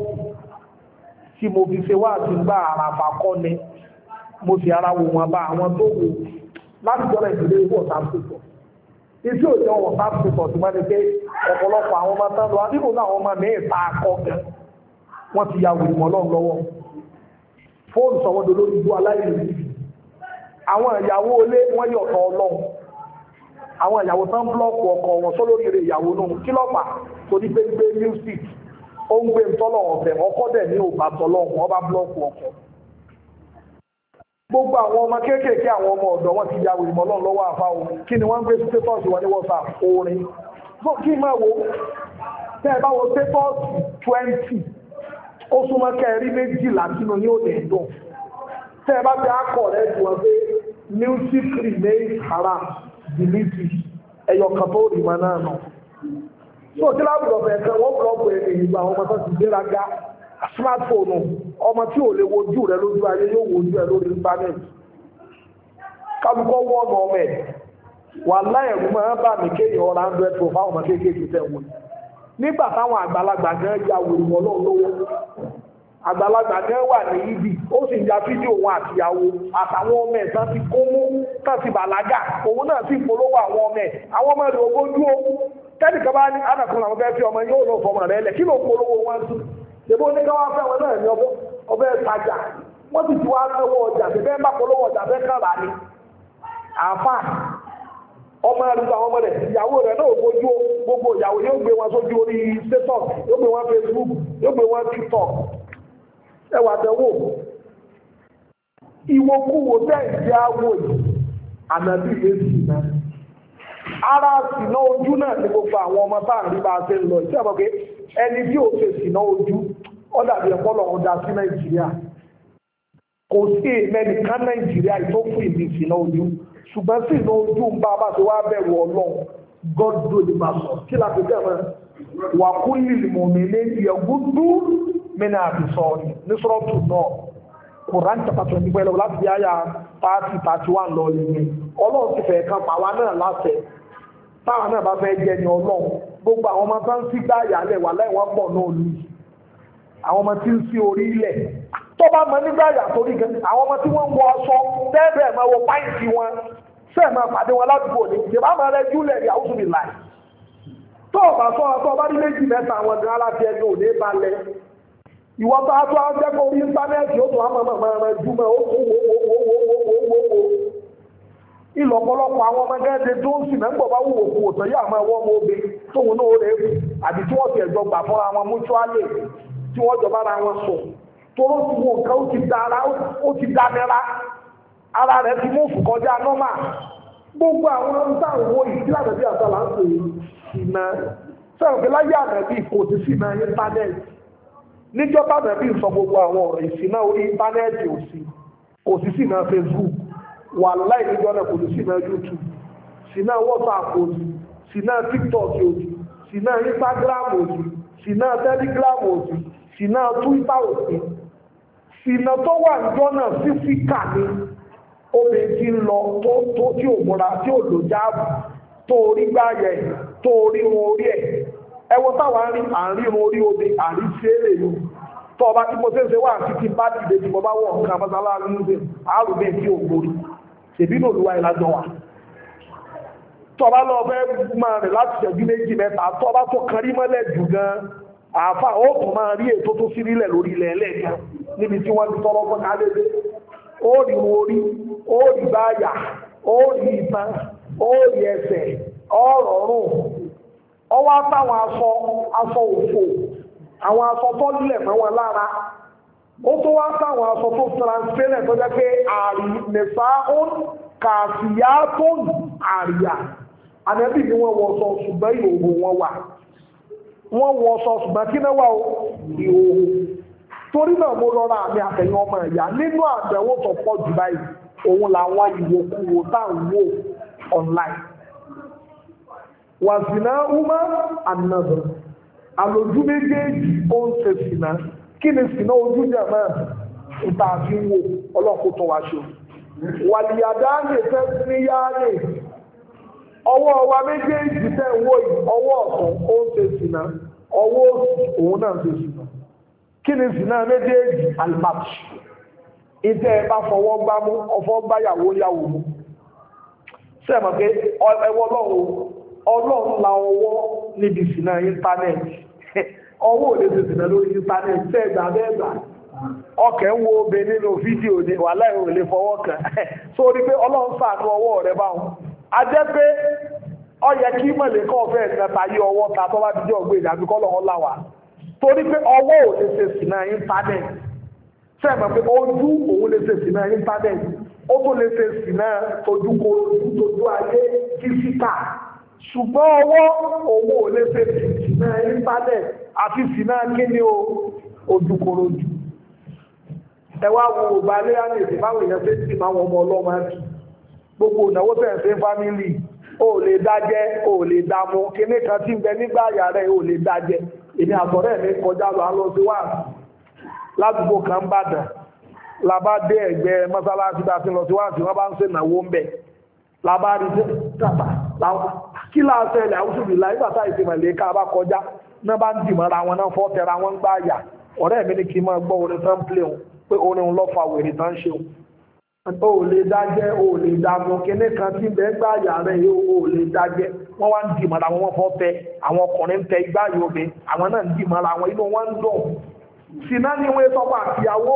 tí mo fi ṣe wá àti gbá àràfà kọ́ ni mo sì ara wò wọn bá àwọn tó wò láti jọ́lá ìdílé WhatsApp status iṣẹ́ òjò WhatsApp status ti máa ní pé ọ̀pọ̀lọpọ̀ àwọn ọmọ tán lọ nínú àwọn ọmọ mẹ́rin ta akọ́ gan wọ́n ti ya wòlé mọ́ lọ́n lọ́wọ́ fóònù sọ̀wọ́n do lórí ibú aláìlú àwọn ìyàwó ilé wọ́n yọ̀ ọ̀tọ̀ ọlọ́run àwọn ìyàwó tán búlọ́ọ̀kù ọkọ wọn sọ lórí rẹ̀ ìyàwó náà kí lọ́pàá tó ní pé gbé music ó ń gbé tọ́lọ̀ ọ̀fẹ́ ọkọ dẹ̀ ní òbá tọ́lọ̀ wọn bá búlọ́ọ̀kù ọkọ gbogbo àwọn ọmọ kéékèèké àwọn ọmọ ọ̀dọ́ wọn ti ya wòlé mọ́ lọ́n lọ́wọ́ àfáwọn kí ni wọ́n ń gbé status wọn ní WhatsApp orin kí máa wo tẹ́ ẹ bá wo status twenty ó súnmọ́ kẹrí méjìlá sínú ní òde ìdùn tẹ́ ẹ bá fi akọ̀ rẹ̀ jù wọn pé music remains haram delete ẹ̀yọ̀ kan tó rí wọn náà nù. so tí láwùjọ bẹ̀rẹ̀ kan wọ́n búlọ́ọ̀bù ẹ̀ èyí gba àwọn ọmọ tó ti gbéraga smartphone ọmọ tí ò lè wojú rẹ lójú ayé yóò wojú ẹ lórí internet kálukọ́ wọ́ọ̀nù ọmọ ẹ̀ wà láyẹ̀rú máa ń bà mí kéèyàn ọ̀rọ̀ hundred pro fáwọn ọmọ kéékèèké tẹ̀ wọ́n nígbà táwọn àgbàlagbà gan ya wòlé wọn lọ́wọ́ lọ́wọ́ àgbàlagbà gan wà ní ibi ó sì ya fídíò wọn àtìyàwó àtàwọn ọmọ ẹ̀ tán ti kó mú tán ti bàlágà òun náà sì polówó àwọn ọmọ ẹ̀ àwọn ọmọ rẹ̀ ogójú o tẹ́nìkan bá ní àdàkùn àwọn fẹ́ fi ọmọ yóò lọ fọmọ rẹ̀ lẹ̀ kí ló polówó wọn sí ṣèbó ní káwá fẹ́ wọn náà ní ọbẹ̀ tajà wọ́n sì ti wá lọ́wọ́ ọjà bẹ́ẹ̀ bá polówó ọjà bẹ́ẹ̀ kàrà ni àfà ọmọ rẹ̀ àwọn ọmọ rẹ̀ ìyàwó rẹ̀ náà gbójú gbogbo ìyàwó yóò gbé wọn sójú orí status yóò gbé wọn Facebook yóò gbé wọn TikTok ẹwà tẹ̀wò ìwòkúwò tẹ́ǹtì àwò yìí ànàbí èsì náà ara sínà ojú náà ní gbogbo àwọn ọmọ táà rí bá ṣe ń lọ ìṣẹ́ àmọ́ pé ẹni bí ò ṣe sínà ojú ó dàbí ẹ̀kọ́ lọ́wọ́ dá sí Nàìjíríà kò sí èmẹ́nìkan Nàìjíríà tó fún ìdí sínà ojú ṣùgbọ́n sí ìná ojú ń bá bá ti wá bẹ̀rù Ọlọ́run God do the master kí la fi tẹ́wọ̀n wà kú lílì mọ̀mí ní ìyẹ̀gúdú mẹ́nà àbìsọ̀ọ̀nì ní sọ́ọ̀tù náà Quran chapter twenty four ẹlẹ́wọ̀n láti yáyà thirty thirty one lọ yìí Ọlọ́run ti fẹ́ kan pàwa náà láṣẹ táwọn náà bá fẹ́ jẹ́ ní Ọlọ́run gbogbo àwọn ọmọ tó ń sí gbá ìyàlẹ̀ wà láì wọ́n pọ̀ náà lù àwọn ọmọ tí ń sí orí ilẹ̀ tó bá mọ nígbà yà torí gan àwọn ọmọ tí wọ́n ń wọ aṣọ bẹ́ẹ̀ máa wọ páìntì wọn sẹ́ẹ̀ máa pàdé wọn ládùúgbò ní ìjọba máa rẹ júlẹ̀ ní àwùjọ mi láì tó o bá sọ tó o bá ní méjì mẹ́ta àwọn gan aláti ẹni ò ní balẹ̀ ìwọ tó a tó a jẹ́ kó orí íńtánẹ́ẹ̀tì ó tó a máa máa rẹ jú mọ́ ó kó wo wo wo wo wo wo wo ìlọ̀pọ̀lọpọ̀ àwọn ọmọ gẹ́gẹ́ tó ń sì náà ń bọ̀ bá wùwò kú òtọ́ yà máa wọ́n mọ́ obe tóun náà rẹ̀ kù àbí tí wọ́n ti ẹ̀jọ́ gbà fúnra wọn mútúálè tí wọ́n jọ bára wọn sùn tóró ti wo nǹkan ó ti da ara ó ti da nira ara rẹ̀ ti mú kọjá nọ́mà gbogbo àwọn ohun táwọn owó yìí tí àtẹ̀bí àtàlà ń pè ìná sọ̀rọ̀ pé láyé àtẹ̀bí kò ti sí ìná íńtánẹ́ẹ̀tì níjọba àtẹ̀bí sọ gbogbo àwọn ọ̀rọ̀ ìsìná orí íńtánẹ́ẹ̀tì ò sí kò sí sí ìná Facebook wà láì níjọ́ náà kò ní sínú YouTube sínú WhatsApp òsì sínú TikTok òsì sínú Instagram òsì sínú Telegram òsì sínú Twitter òsì sínú tó wà níjọ́ náà fífíkà ní obìnrin tí ń lọ tó tó tí ò múra tí ò lò jáàbù tó orí gbáyẹ tó orí wọn orí ẹ̀ ẹwọ táwọn rí àárín orí obì àrí fèrè yìí tó ọba tí mo ṣe ń ṣe wà títí bá dìde tí mo bá wọ̀ nǹkan mọ́sálá ní ṣe àárò bẹ́ẹ̀ tí ò gbórí ṣèbí ní olúwa ìlàjọ wà tọba lọ fẹ́ máa rìn láti ṣẹ́jú méjì mẹ́ta tọba tó kan rí mọ́lẹ̀ jù gan àáfà ó tún máa rí ètò tó sí nílẹ̀ lórí ilẹ̀ ẹlẹ́gàn níbi tí wọ́n ti tọrọ fún kálẹ́dẹ́ ó rí orí ó rí báyà ó rí ìtàn ó rí ẹsẹ̀ ọ̀rọ̀ rùn ọwọ́ táwọn aṣọ aṣọ òfò àwọn aṣọ tó lẹ̀ mọ́ wọn lára ó tó wá sáwọn aṣọ tó transparent tó jẹ́ pé àrí nìfà ó kàfíyà tó àríyá ànẹ́bí ni wọ́n wọ sọ ṣùgbọ́n ìhòòhò wọn wà wọ́n wọ sọ ṣùgbọ́n kí náà wà ó ìhòòhò torí náà mo rọra àmì àtẹ̀yìn ọmọ ìyá nínú àdẹ̀wò tó pọ̀ jù báyìí òun làwọn ìwòkúwò táwọn wò online wàsínà uma another àlòjú méjèèjì ó ń ṣe sínà kí ni sínà ojú jẹ máa ìta àfi wo ọlọ́kùtọ̀ wá ṣe wàlìyàdá lè fẹ́ sí yáàlè ọwọ́ wa méjèèjì tẹ́ ń wò yìí ọwọ́ ọ̀tún ó ń ṣe sínà ọwọ́ òsì òun náà ń ṣe sínà kí ni sínà méjèèjì alimat ìtẹ́ ẹ bá fọwọ́ gbá mú ọfọ́ gbáyàwó yàwó mú sẹ́ẹ̀mọ̀ pé ẹwọ́ lọ́wọ́ ọlọ́run la ọwọ́ níbi sínà íńtánẹ́ẹ̀tì ọwọ́ ò lè ṣe sínà lórí íńtánẹ́ẹ̀tì tẹ́ẹ̀gbà bẹ́ẹ̀gbà ọkẹ̀ ń wo obe nínú fídíò ní wà láì ò lè fọwọ́ kàn sórí pé ọlọ́run ṣàánú ọwọ́ rẹ báwọn a jẹ́ pé ó yẹ kí mọ̀lẹ́ kọ́ fẹ́ ìgbàta yí ọwọ́ ta tó bá ti jẹ́ ọgbẹ́ ìdàbí kọ́ lọ́wọ́ láwà torí pé ọwọ́ ò lè ṣe sínà íńtánẹ́ẹ̀tì sẹ́ẹ̀mọ̀ pé ojú òun lè ṣe sínà íńtánẹ́ẹ̀tì ó tó lè ṣe sínà tojúkọ tójú ayé físíkà ṣùgbọ́n ọwọ́ owó ò lè fẹ́ sínà íńtánẹ̀tì àti sínà kíní o ojúkorojú ẹwà wo ọba aléyàní èsì báwọn èèyàn fẹ́ sí máa wọn ọmọ ọlọ́mọ ẹ̀kì gbogbo ìnáwó tẹ̀ fẹ́ fámílì ó lè dájẹ́ ó lè dámú kíní kan tí ń bẹ nígbà àyà rẹ̀ ó lè dájẹ́ èmi àtọ̀rẹ́ mi kọjá lọ alọ́ sí wà ládùúgbò kan bàdàn làbá dé ẹ̀gbẹ́ mọ́sálásí bá ti lọ sí wà tí wọ́n bá ń ṣe ìnáwó ń bẹ̀ làbá rí tàbá kí láàṣẹ ilẹ̀ àwùsùnbí láì bàtà ìsinmọ̀lẹ̀ ká bá kọjá náà bá ń dìmọ̀ra wọn náà fọ́ tẹra wọn gbá àyà ọ̀rẹ́ mi ní kí n máa gbọ́ orin tán plé wọn pé orin lọ́ fa wèrè tán ṣe wọn ó lè dájẹ́ ó lè dàgbọ́n kíní kan tí bẹ́ẹ̀ gbá àyà rẹ̀ yóò ó lè dájẹ́ wọ́n wá ń dìmọ̀ra wọn wọ́n fọ́ tẹ àwọn ọkùnrin ń tẹ igbá yòóbe àwọn náà ń dìmọ̀ra wọn inú wọn ń dùn sínú ni wọ́n sọ́kọ̀ àtìyàwó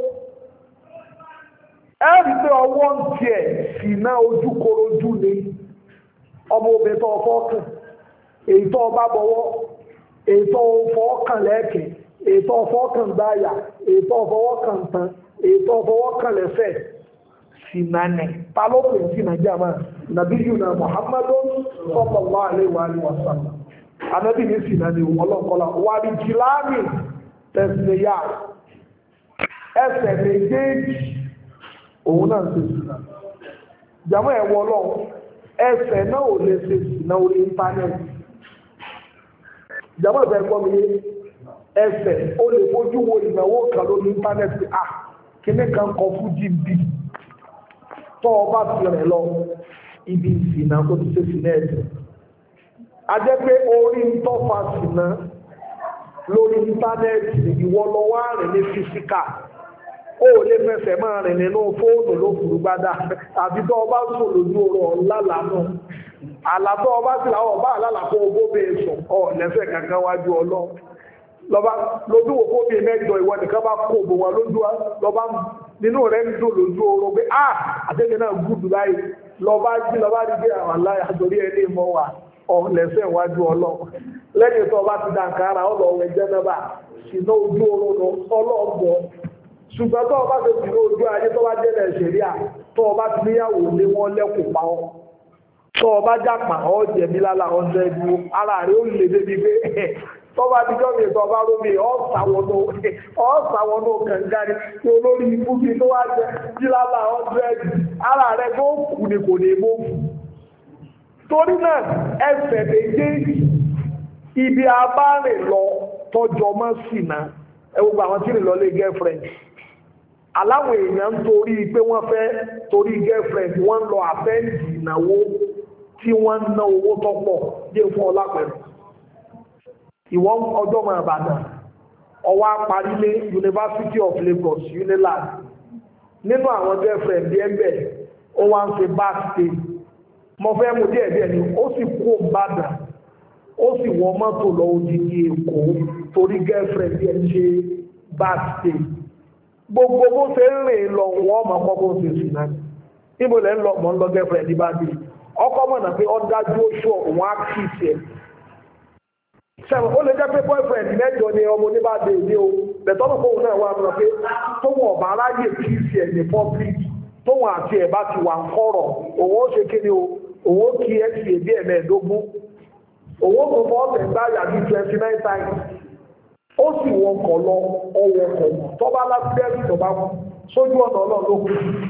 ẹ̀rí pé ọwọ́ ń tiẹ̀ sínú ojúkorojú ni ọmọ obìnrin tó ọfọ́ kàn èyí tó ọba bọ̀wọ́ èyí tó ọfọ́ kàn lẹ́ẹ̀kẹ́ èyí tó ọfọ́ kàn gbáyà èyí tó ọfọwọ́ kàn tán èyí tó ọfọwọ́ kàn lẹ́fẹ̀ sinanẹ ta ló pè sí nàìjíríà máa nàbí yuna muhammadu sallallahu alaihi wa sallam anabi ní sinanẹ ọlọ́kọlá wàrí jìláàmì tẹ̀síyà ẹsẹ̀ méjèèjì òun náà ṣe sinanẹ jàmọ́ ẹ̀wọ̀ ọlọ́run ẹsẹ̀ náà ò lè ṣe ìsìnà orí íńtánẹ́ẹ̀tì ìjàmbá ìfẹ́ gbọ́ mi yé ẹsẹ̀ ó lè fojú wo ìnáwó kan lórí íńtánẹ́ẹ̀tì à kíní kan kọ fún jíǹbì tó o bá ti rẹ̀ lọ ibi ìsìnà tó ti ṣe ìsìnà ẹ̀sẹ̀ a jẹ́ pé orí ń tọ́fà ìsìnà lórí íńtánẹ́ẹ̀tì ìwọ lọ́wọ́ rẹ̀ ní físíkà ó lè fẹsẹ̀ máa rìn nínú fóònù ló fùrú gbádà tàbí tó ọba sùn lójú oorun ọ̀làlà náà àlàtọ́ ọba sì láwọ̀ ọba àlàlàpọ̀ ogóbe sùn ọ̀ lẹ́sẹ̀ kankan wájú ọlọ́ lọ́ba lójú òkú bíi mẹ́jọ ìwọ nìkan bá kó òbò wọn lójú lọ́ba nínú rẹ̀ ń dùn lójú oorun pé ah àtẹ́jẹ́ náà gúdù báyìí lọ́ba jí lọ́ba rí bí àwọn aláya torí ẹni mọ́ wa ọ̀ lẹ́sẹ̀ wájú ọlọ́ lẹ́yìn tó ọba ti dànkárà ọlọ́ ọ̀wẹ̀ jẹ́nẹ́bà ṣìnà ojú oorun ọlọ́ọ̀gbọ́ ṣùgbọ́n tó ọba ti ṣìnà ojú ayé tó bá jẹ́lẹ̀ ṣẹ̀ríà tó ọba ti níyàwó lé wọn lẹ́kùn pa ọ́ tó ọba jápa ọ́ jẹ̀mí lálá ọ̀sẹ̀ ìbú ara rẹ̀ ó lè débi pé tọ́ba àtijọ́ mi ìtọ́ ọba rómi ọ̀sàwọ̀nù kàngáni tí olórí ikú bí tó wá jẹ́ jílálà ọ̀dẹ́ẹ̀dì ara rẹ̀ tó kù ní kò ní mú torí náà ẹsẹ̀ méjèèjì ibi abárìn lọ tọjọ mọ́ sí náà ẹgbogbo àwọn tí rìn lọ lé girlfriend aláwọ̀ èèyàn ń torí pé wọ́n fẹ́ torí girlfriend wọ́n ń lọ àfẹ́ǹdì ìnáwó tí wọ́n ń ná owó tọ́pọ̀ dé fún ọlápẹ̀rẹ̀ ìwọ́n ọjọ́ mọ́ Ìbàdàn ọwọ́ parílé University of Lagos UNILAG nínú àwọn girlfriend bí ẹgbẹ́ ó wá ń ṣe birthday mo fẹ́ mú díẹ̀ díẹ̀ ni ó sì kú Ìbàdàn ó sì wọ mọ́tò lọ odidi Èkó torí girlfriend bí ẹ ṣe birthday gbogbo bó ṣe ń rìn lọ wọ́n mọ̀ kọ́ bó ṣe sùn náà níbo lẹ́ ń lọ mọ̀ ń lọ girlfriend bá dé ọkọ̀ mọ̀nà pé ọ dájú oṣù òun á kì í ṣe sẹ́wọ̀n ó lè jẹ́ pé boyfriend mẹ́jọ ni ọmọ oníbàdé ní o bẹ̀tọ́nù fóun náà wà lọ pé tóun ọ̀bà aráyè kì í ṣe ní public tóun àti ẹ̀ bá ti wà ń kọ̀rọ̀ òun ó ṣe kí ni o òun ó kí ẹ̀ sì èdè ẹ̀mẹ́ẹ̀dógún òun ó tó fọ́ ọ̀tẹ̀ gbáyà bí twenty nine times ó sì wọ́n kọ̀ lọ ọwọ́ kọ̀ tọ́ba lásìlẹ́sì tọ́ba kú sójú ọ̀nà ọlọ́run ló kú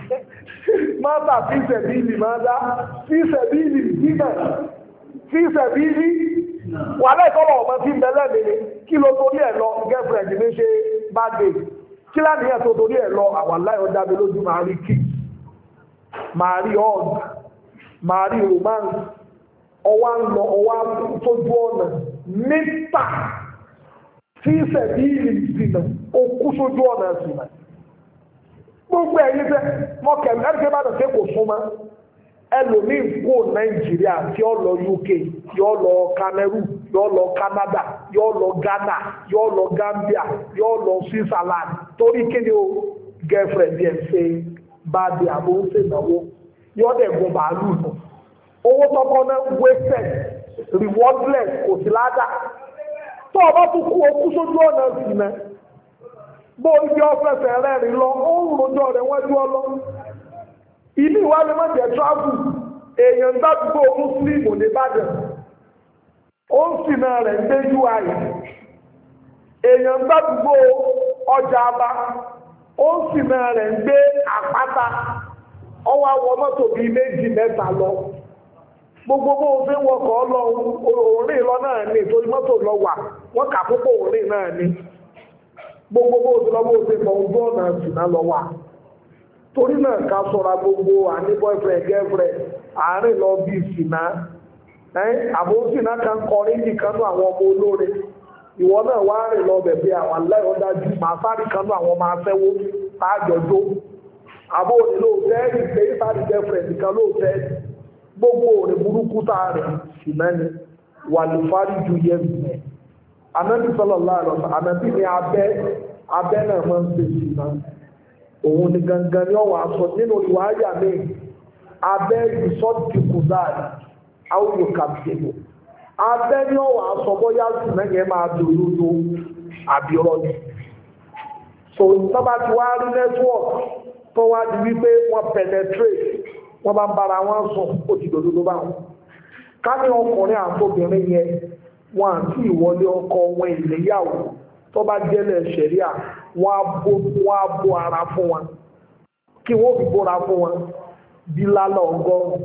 máta fi sẹ̀bíìlì máa dá fi sẹ̀bíìlì dínà fi sẹ̀bíìlì wà lẹ́ẹ̀kọ́lọ̀ ọmọ tí ń bẹ lẹ́mìí kí ló torí ẹ̀ lọ girlfriend ní ṣe bá dé kí láníyàn tó torí ẹ̀ lọ àwọn aláyọ̀ dábẹ́ lójú máa rí kí máa rí hug máa rí romance ọwá ń lọ ọwá tójú ọ̀nà mítà tí sẹ̀bíìlì dínà ó kú sójú ọ̀nà ìsìnà gbogbo ẹ̀yin tẹ́ mọ́kẹ̀ ẹ̀rẹ́gbẹ́ bá dàn sí kò súnmọ́ ẹlòmíì kó Nàìjíríà tí ó lọ U K yóò lọ Cameroon yóò lọ Canada yóò lọ Ghana yóò lọ Gambia yóò lọ Switzerland torí kíni o girlfriend yẹn ṣe bá di àbò ń ṣèǹnáwó yóò dẹ̀ gun bàálù nù owó tọkọ náà wasted rewardless kò sí ládàá tó o bá tún kú o kú sójú ọ̀nà sí náà bó ń jẹ́ ọ́fẹ́fẹ́ rẹ́rìn lọ ó ń rojọ́ rẹ̀ wájú ọlọ́ ilé ìwádìí má jẹ́ travel èèyàn gbàgbó muslim nìbàdàn ó ń sì náà rẹ̀ ń gbé ui èèyàn gbàgbó ọjà àbá ó ń sì náà rẹ̀ ń gbé àpáta ọwọ́ àwọ̀ mọ́tò bíi méjì mẹ́ta lọ gbogbo bó o fi ń wọkọ̀ lọ òórìn lọ náà ní torí mọ́tò lọ wà wọ́n kà púpọ̀ òórìn náà ní gbogbo bó ti lọ́wọ́ ṣe mọ ojú ọ̀nà ìsìnà lọ wà torí náà ká sọ́ra gbogbo àní boyfriend girlfriend àárín lọ bí ìsìnà àbò ìsìnà kan kọrin nìkan náà àwọn ọmọ olóore ìwọ náà wá rìn lọ bẹ̀bẹ̀ àwọn aláìọ́dájú màá sáré kan náà àwọn ọmọ afẹ́wó tájọjó àbò òní lóòtẹ́ẹ̀lì pé sáré girlfriend kan lóòtẹ́ẹ̀lì gbogbo òní burúkú táàrin ìsìnà ni wà lè fárí ju yẹn nìyẹn Ànábì sallallahu alaihi wasallam Ànábì ní abẹ́ abẹ́ náà máa ń ṣe sí náà òun ni gangan ni ọwọ́ aṣọ nínú ìwáyà mi abẹ́ ìsọ́ọ̀tì kùzáàrì áwùjọ kàbíyèmó abẹ́ ní ọwọ́ aṣọ bóyá sì náà yẹn máa dòrò tó àbíọ́rọ́ ni so sábà tí wàá rí network tó wá di wípé wọ́n penetrate wọ́n bá ń bára wọn sùn ó ti dòdò tó bá wọn ká ní ọkùnrin àtobìnrin yẹn wọn àti ìwọlé ọkọ wọn ìléyàwó tó bá jẹ́lẹ̀ ṣẹ̀ríà wọ́n á bó ara fún wọn kí wọ́n fi bóra fún wọn bí lálọ́ ọgọ́rùn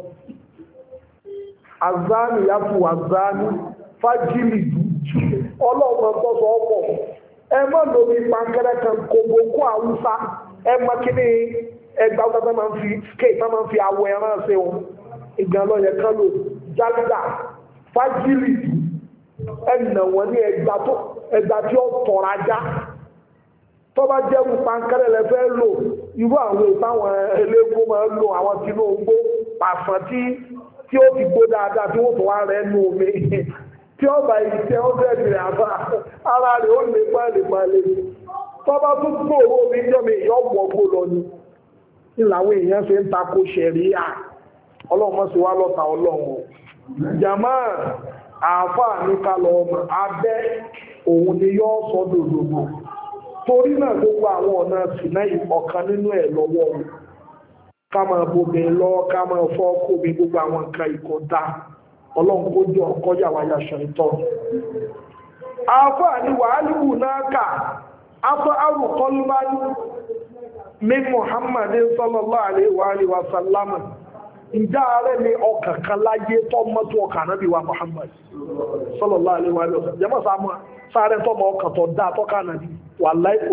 azani yàtù azani fájìlì ọlọ́run tó sọ ọ̀pọ̀ ẹ mọ́ lórí pankẹ́rẹ́ kan kòbókó àwùsá ẹ mọ́ kí ní ẹgbà ọ̀tọ́ máa ń fi skate máa ń fi awọ ẹran ṣe wọn ìgbà lọ́yẹ̀ kan lò jálídà fájìlì dùn. ẹnà wọn ní ẹgbà tí ó tọ̀rọ̀ ajá tó bá jẹ́ mú pankẹ́rẹ́ lẹ fẹ́ lò irú àwọn ìtàwọn eléégún máa ń lò àwọn Tinubu pàfàn tí tí ó ti gbó dáadáa tí wọ́n tó wá rẹ̀ nù omi tí ó bá yìí tẹ́ ó bẹ̀rẹ̀ rẹ̀ àbá ara rẹ̀ ó lè pàlè pàlè tó bá tún gbó owó mi jọ́ mi ìyọ́ wọ̀gbó lọ ni ìlàwọ̀ èèyàn ṣe ń takò ṣẹ̀ríà ọlọ́run sí wá lọ́ta ọlọ́run jàmá àáfàá ní kálọ̀ ọmọ abẹ́ òun ni yọ́ sọ dòdòdò torí náà gbogbo àwọn ọ̀nà sínà ọ̀kan nínú ẹ̀ lọ́wọ́ wọn ká máa bomi lọ ká máa fọ́ kómi gbogbo àwọn nǹkan ìkọ̀dá ọlọ́run kó jọ kọjá wáyà ṣẹ̀tọ́ àáfàá ní wàhálìwù náà kà afọ arùkọ́lùmánú min Muhammadin sallallahu alaihi wa sallam ìjà rẹ̀ ní ọkàn kan láyé tó mọ́tò ọkàn náà bí wa Muhammad sallallahu alaihi wa sallam jẹ́mọ̀ sáàmù sáré tó mọ́ ọkàn tó dá tọ́ka náà wà láìpò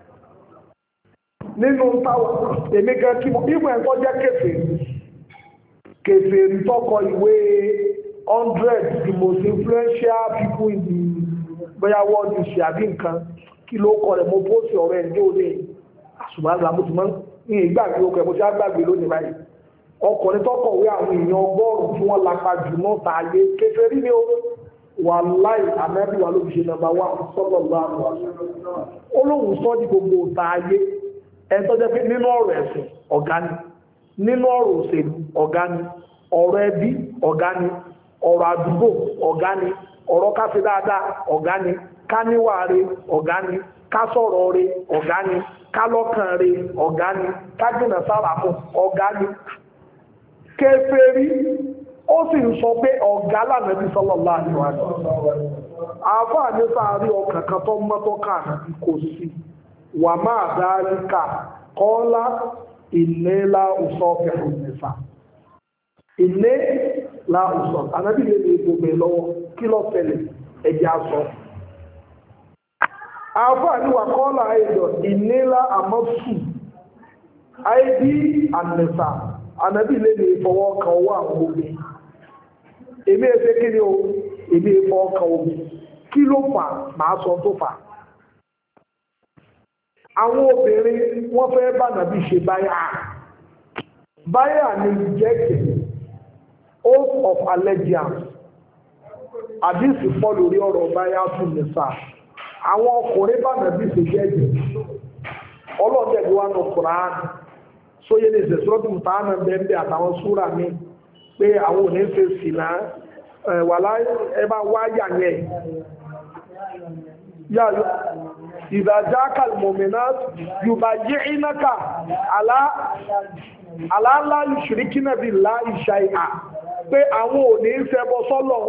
nínú táwọn èmi gan kí mo ìmọ̀ ẹ̀kọ́ jẹ́ kèfèrí kèfèrí tọ́kọ ìwé hundred the most influential people in the bóyá world history àbí nǹkan kí ló kọ rẹ̀ mo pósì ọ̀rọ̀ ẹ̀ ní òní àṣùgbọ́n àmúṣùmọ́ ní ìgbàgbé okẹ̀ mo ti á gbàgbé lónìí báyìí ọkùnrin tọ́kọ̀wé àwọn èèyàn ọgọ́rùn-ún tí wọ́n lapa jù náà tààyè kèfèrí ni ó wà láì amẹ́bíwá ló fi ṣe nàmbà wà sọ́lọ̀ lọ́wọ́ olóhùn sọ́ di gbogbo tààyè ẹni tó jẹ́ pé nínú ọ̀rọ̀ ẹ̀sìn ọ̀gá ni nínú ọ̀rọ̀ òṣèlú ọ̀gá ni ọ̀rọ̀ ẹbí ọ̀gá ni ọ̀rọ̀ àdúgbò ọ̀gá ni ọ̀rọ̀ káfí dáadáa ọ̀gá ni káníwàre ọ̀gá ni kásọ̀rọ̀ rẹ̀ ọ̀gá ni kálọ́kàn rẹ̀ ọ̀gá ni kájìnà sáràmù ọ̀gá ni kèfèrí ó sì ń sọ pé ọ̀gá lànàbí sallallahu alaihi wasallam àfáà ní sáàrí ọkàn kan tó mọ́tọ́ káàkiri kò sí wà máa dáríkà kọ́lá ìlélá òsọ́ fẹ̀rù nìfà ìlélá òsọ́ ànábì lè lè gbogbo lọ́wọ́ kí ló fẹ́lẹ̀ ẹjẹ́ aṣọ àfáà ní wà kọ́lá ẹ̀dọ̀ ìlélá àmọ́sù àìdí ànìfà ànábì lè lè fọwọ́ kan owó àwọn obìnrin èmi ẹ̀fẹ́ kí ni o èmi ẹ̀fọ́ kan omi kí ló fà máa sọ tó fà àwọn obìnrin wọ́n fẹ́ bá nàbí ṣe báyà báyà ni rejected oath of allegiance àdìsí pọ̀ lórí ọ̀rọ̀ báyà tún ní sá àwọn ọkùnrin bá nàbí ṣe jẹ́jẹ́ ọlọ́dẹ̀ẹ́dì wà ní Kùránì sóyè ní ìṣẹ̀sọ́tù tààmà bẹ́ẹ̀ àtàwọn súrà mi pé àwọn òní ṣe sì náà wà láì ẹbá wáyà yẹn yàrá ìdájákà mọ̀mìnà yùbá yí ìnáka aláàlá ìṣìríkínà bí láìṣà ìhà pé àwọn òní ṣẹbọ sọ́lọ̀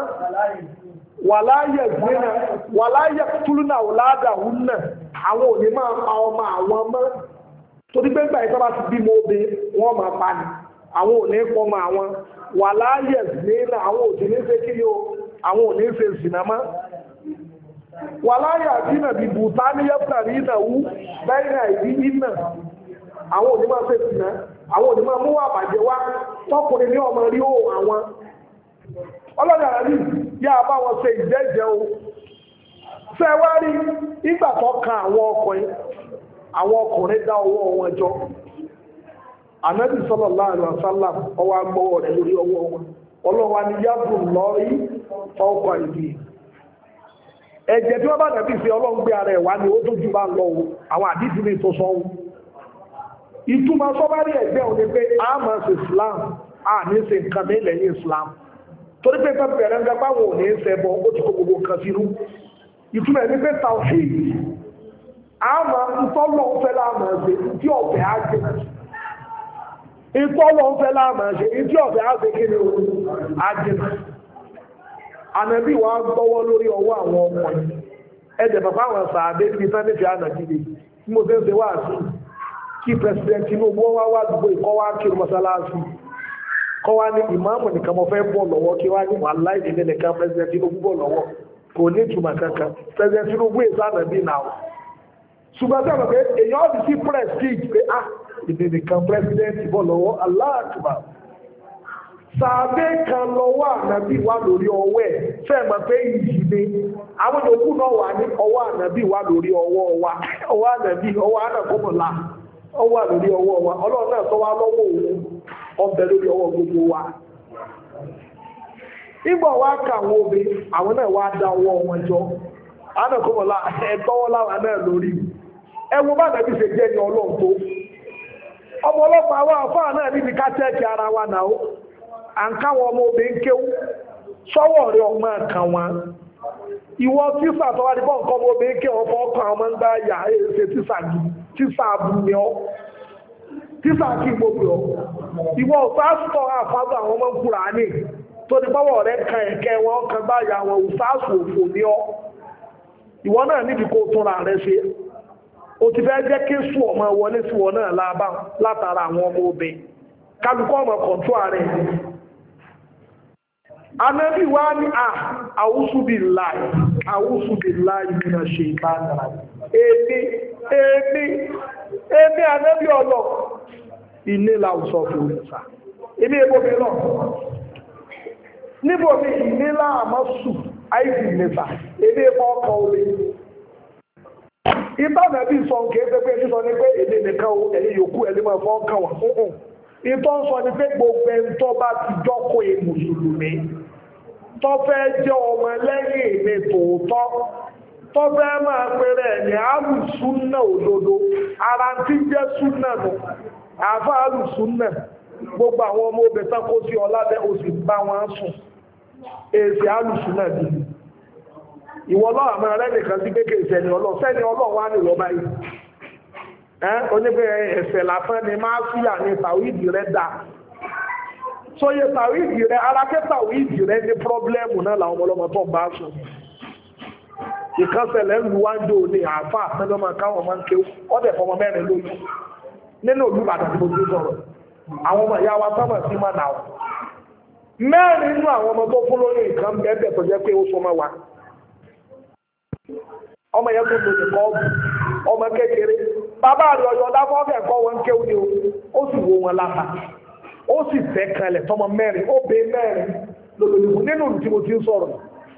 wà láyẹ̀ túlúnà òládàwúnnà àwọn òní máa pa ọmọ àwọn mọ́ torí pé gbà ìtọ́bá ti bí mo bí wọ́n máa pa ní àwọn òní pọmọ àwọn wà láyẹ̀ nínú àwọn òsì ní ṣe kí o àwọn òní ṣe ìsìnàmá wà láyẹ̀ àdínà bí bùtá ní yẹ́pùtàrí ìnàwó bẹ́ẹ̀rẹ̀ ìdí ìnà àwọn òní máa ṣe ìsìnà àwọn òní máa mú wà bàjẹ́ wá tọkùnrin ní ọmọ rí ó àwọn ọlọ́dà rí yá bá wọn ṣe ìjẹ́jẹ́ o fẹ́ wá rí ìgbà tó kan àwọn ọkùnrin àwọn ọkùnrin dá ọwọ́ wọn jọ Ànábì sallallahu alaihi wasallam ọwọ́ agbọ́wọ́ rẹ̀ lórí ọwọ́ wọn ọlọ́wà ni yàbù lọ́rí ọkọ̀ ìdí ẹ̀jẹ̀ tí wọ́n bá nàbí fi ọlọ́gbé ara ẹ̀wà ni ó tó jù bá ń lọ àwọn àdíjì ní tó sọ́wọ́ ìtumọ̀ sọ́bárí ẹ̀gbẹ́ òní pé a máa ṣe Islam a ní ṣe nǹkan ní lẹ́yìn Islam torí pé bẹ̀rẹ̀ ń gbá wọn ò ní ṣe bọ́ ó ti kó gbogbo nǹkan sínú ìtumọ̀ ní pé tawhid a máa ń tọ́lọ́ ń fẹ́ láàmà ṣe tí ọ̀fẹ́ á jẹ́ ìtọ́lọ́ ń fẹ́ láàmà ṣe tí ọ̀fẹ́ á ṣe kí ni á jẹ́ ànàbí wa gbọ́wọ́ lórí ọwọ́ àwọn ọmọ ẹ̀jẹ̀ bàbá àwọn sàádé ní sánífẹ́ ànàbílé tí mo fẹ́ ṣe wá sí kí president Tinubu wá wá dùgbò ìkọ́ wá kí mọ́sálásí kọ́ wá ní ìmáàmù nìkan mo fẹ́ bọ̀ lọ́wọ́ kí wá ní wà láì nílé nìkan president Tinubu bọ̀ lọ́wọ́ kò ní ìtumọ̀ kankan president Tinubu èso ànàbí náà ṣùgbọ́n tí a mọ̀ pé èèyàn ọ̀dì sí prestige pé ah ìdè nìkan president bọ̀ lọ́wọ́ Allah akbar sàbẹ́ kan lọ́wọ́ ànábì wà lórí ọwọ́ ẹ̀ fẹ́ mọ̀ pé ìjì ni àwọn yòókù náà wà ní ọwọ́ ànábì wà lórí ọwọ́ wa ọwọ́ ànábì ọwọ́ ànàkọ́mọ̀lá ọwọ́ lórí ọwọ́ wa ọlọ́run náà sọ wá lọ́wọ́ òun ọbẹ̀ lórí ọwọ́ gbogbo wa ìgbọ̀ wá kà àwọn obì àwọn náà wá dá ọwọ́ wọn jọ ànàkọ́mọ̀lá ẹ̀tọ́wọ́ láwa náà lórí ẹwọ bá nàbí ṣe jẹ́ ní ọlọ́run tó ọmọ ọlọ́pàá wa àfáà náà níbi ká tẹ́ẹ̀kì ara wa náà à ń káwọn ọmọ obìnrin kéwú sọ́wọ́ rẹ̀ ọmọ kan wọn ìwọ tíṣà tó wá dípọ̀ nǹkan ọmọ obìnrin kéwọ́ fọ́ọ̀kan ọmọ ń gbá yà èsè tíṣà gidi tíṣà abúlé ọ tíṣà kí gbogbo ọ ìwọ òfásitọ̀ àfáàgbà àwọn ọmọ Kùránì tó ní pọ́wọ́ rẹ̀ kan ẹ̀kẹ́ wọn kan gbá yà wọn òfásù òfò ní ọ ìwọ náà níbi kó túnra rẹ̀ ṣe o ti fẹ́ jẹ́ kí sùn ọmọ wọlé sí wọn náà lábá látara àwọn ọmọ obìnrin kálukọ́ ọmọ kọ̀ǹtú ààrẹ Ànábì wá ní à àwúsùbìláì àwúsùbìláì nínú ṣe ìbánára èmi èmi èmi ànábì ọlọ́ ilé làwùsọ fún ìsà èmi ebóbi lọ níbo mi ilé láàmọ́sù àìsì mẹ́fà èmi ẹ̀kọ́ ọkọ̀ omi ìbánàbí sọ nke pẹ́pẹ́ ní sọ ní pé èdè nìkan ẹ̀yìn yòókù ẹ̀lẹ́mọ̀ ẹ̀fọ́ ọkàn wà fún ìtọ́ ń sọ ní pé gbogbo ẹni tó bá ti jọ́kọ̀ mùsùlùmí tó fẹ́ jẹ́ ọmọ lẹ́yìn èmi tòótọ́ tó fẹ́ máa pẹ̀rẹ̀ ní alùsúnnà òdodo ara tí jẹ́ súnnà nù àfá alùsúnnà gbogbo àwọn ọmọ obìnrin tán kó sí ọlábẹ́ òsì bá wọn sùn èsì alùsúnnà bí ìwọ lọ́wọ́ àmọ́ rẹ̀ nìkan sí kéèkéè sẹ́ni ọlọ́ sẹ́ni ọlọ́ wà ní lọ́ba yìí ẹ́ onígbẹ́ ẹ̀fẹ̀ lásán ni máa síyà ní tàwídì rẹ̀ dáa sóyè tàwídì rẹ̀ alákẹ́ tàwídì rẹ̀ ní pọ́blẹ́mù náà làwọn ọmọlọ́mọ tó bá sùn ìkànsẹ̀lẹ̀ ń lu wáńdò ní àáfà mẹ́lọ́mọ káwọn máa ń ké ọ́dẹ̀ fọmọ mẹ́rin lóyún nínú Olúbàdàn tí mo ti sọ̀rọ̀ àwọn ọmọ ìyá wa sọ́mọ̀ sí máa nà ọ́ mẹ́rin nínú àwọn ọmọ tó fún lóyún nǹkan bẹ́ẹ̀ tó jẹ́ pé ó sọmọ wa ọmọ yẹn tó lòdì kọ́ ọmọ kékeré bàbá rẹ̀ ọ̀yọ́ dáfọ́fẹ́ kọ́ wọn kéwú ni ó sì wo wọn láta ó sì tẹ́ kalẹ̀ tọmọ mẹ́rin ó bẹ mẹ́rin lòlòlùkù nínú tí mo ti ń sọ̀rọ̀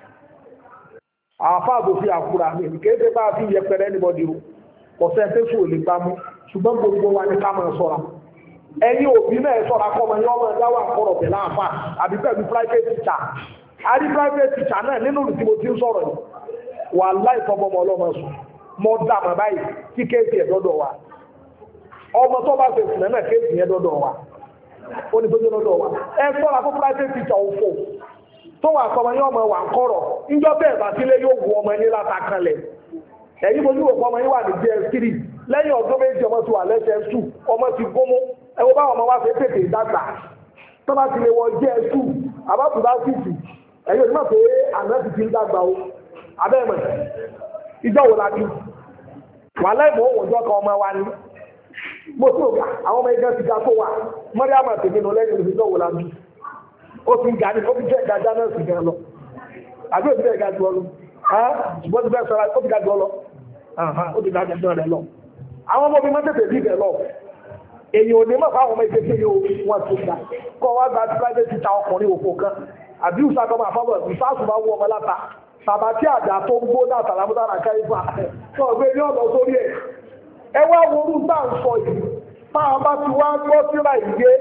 àfáàbò fi àkúrà mi kéde bá fi yẹpẹrẹ anybody o ọ̀sẹ̀ tẹ́sù ò lè gbá mú ṣùgbọ́n gbogbo wa ní ká máa sọ́ra ẹ̀yin òbí náà sọ́ra kọ́ ọmọ yẹn ọmọ ẹ̀dáwà kọ̀rọ̀ pẹ̀lú àfà àbí pẹ̀lú private teacher a rí private teacher náà nínú tí mo ti ń sọ̀rọ̀ yìí wà láì fọ́bọ́mọ ọlọ́mọ sùn mọ́ dàmà báyìí tí kéèsì ẹ̀ dọ́dọ̀ wa ọmọ tó bá fẹ́ sùn náà kéèsì ẹ̀ dọ́dọ̀ wa ó ní tó jẹ́ dọ́dọ̀ wa ẹ sọ́ra fún private teacher òfò tó wà sọmọ yín ọmọ wà ń kọ́rọ̀ níjọ́ bẹ́ẹ̀ bá sílé yóò wu ọmọ yín láta kanlẹ̀ ẹ̀yìn mo ní òkú ọmọ yín wà ní J S three lẹ́yìn ọdún méjì ọmọ ti wà lẹ́sẹ̀ S two ọmọ ti gómú ẹwọ báwọn ọmọ wa fẹ́ tètè dàgbà tó bá ti lè wọ J S two àbátúndá síìtì ẹ̀yìn òní mọ̀ pé àná ti ti ń dàgbà o abẹ́ẹ̀mọ̀ ìjọ wò láti wà lẹ́mọ̀ òun ọjọ́ kan ọmọ wa ní mo tí ó gbà àwọn ọmọ ẹgbẹ́ ti ga tó wà mọ́rí àmà tèmi nù lẹ́yìn ìjọ wò láti ó ti ga ní ó ti jẹ́ ìdájá náà sì gan lọ àbí ó ti jẹ́ ìdájá lọ ṣùgbọ́n ti bẹ́ẹ̀ sọ́ra ó ti ga jọ lọ ó ti dájá jọ rẹ̀ lọ àwọn ọmọ bí mọ́tẹ̀tẹ̀ bí rẹ̀ lọ èyí ò ní mọ̀ fáwọn ọmọ ìgbésẹ̀ yóò wọ́n ti gbà kọ́ wá gba private teacher ọkùnrin òfò kan àbí ìsàkọ́mọ àfọ́bọ̀ ìsáàsù bá wú ọmọ láta tàbátí àjà tó ń gbó náà tàlámúdára káyífà tó ọgbẹ́ ní ọ̀nà sórí ẹ̀ ẹwà worú bá ń sọ yìí máa bá ti wá gbọ́ síra ìgbé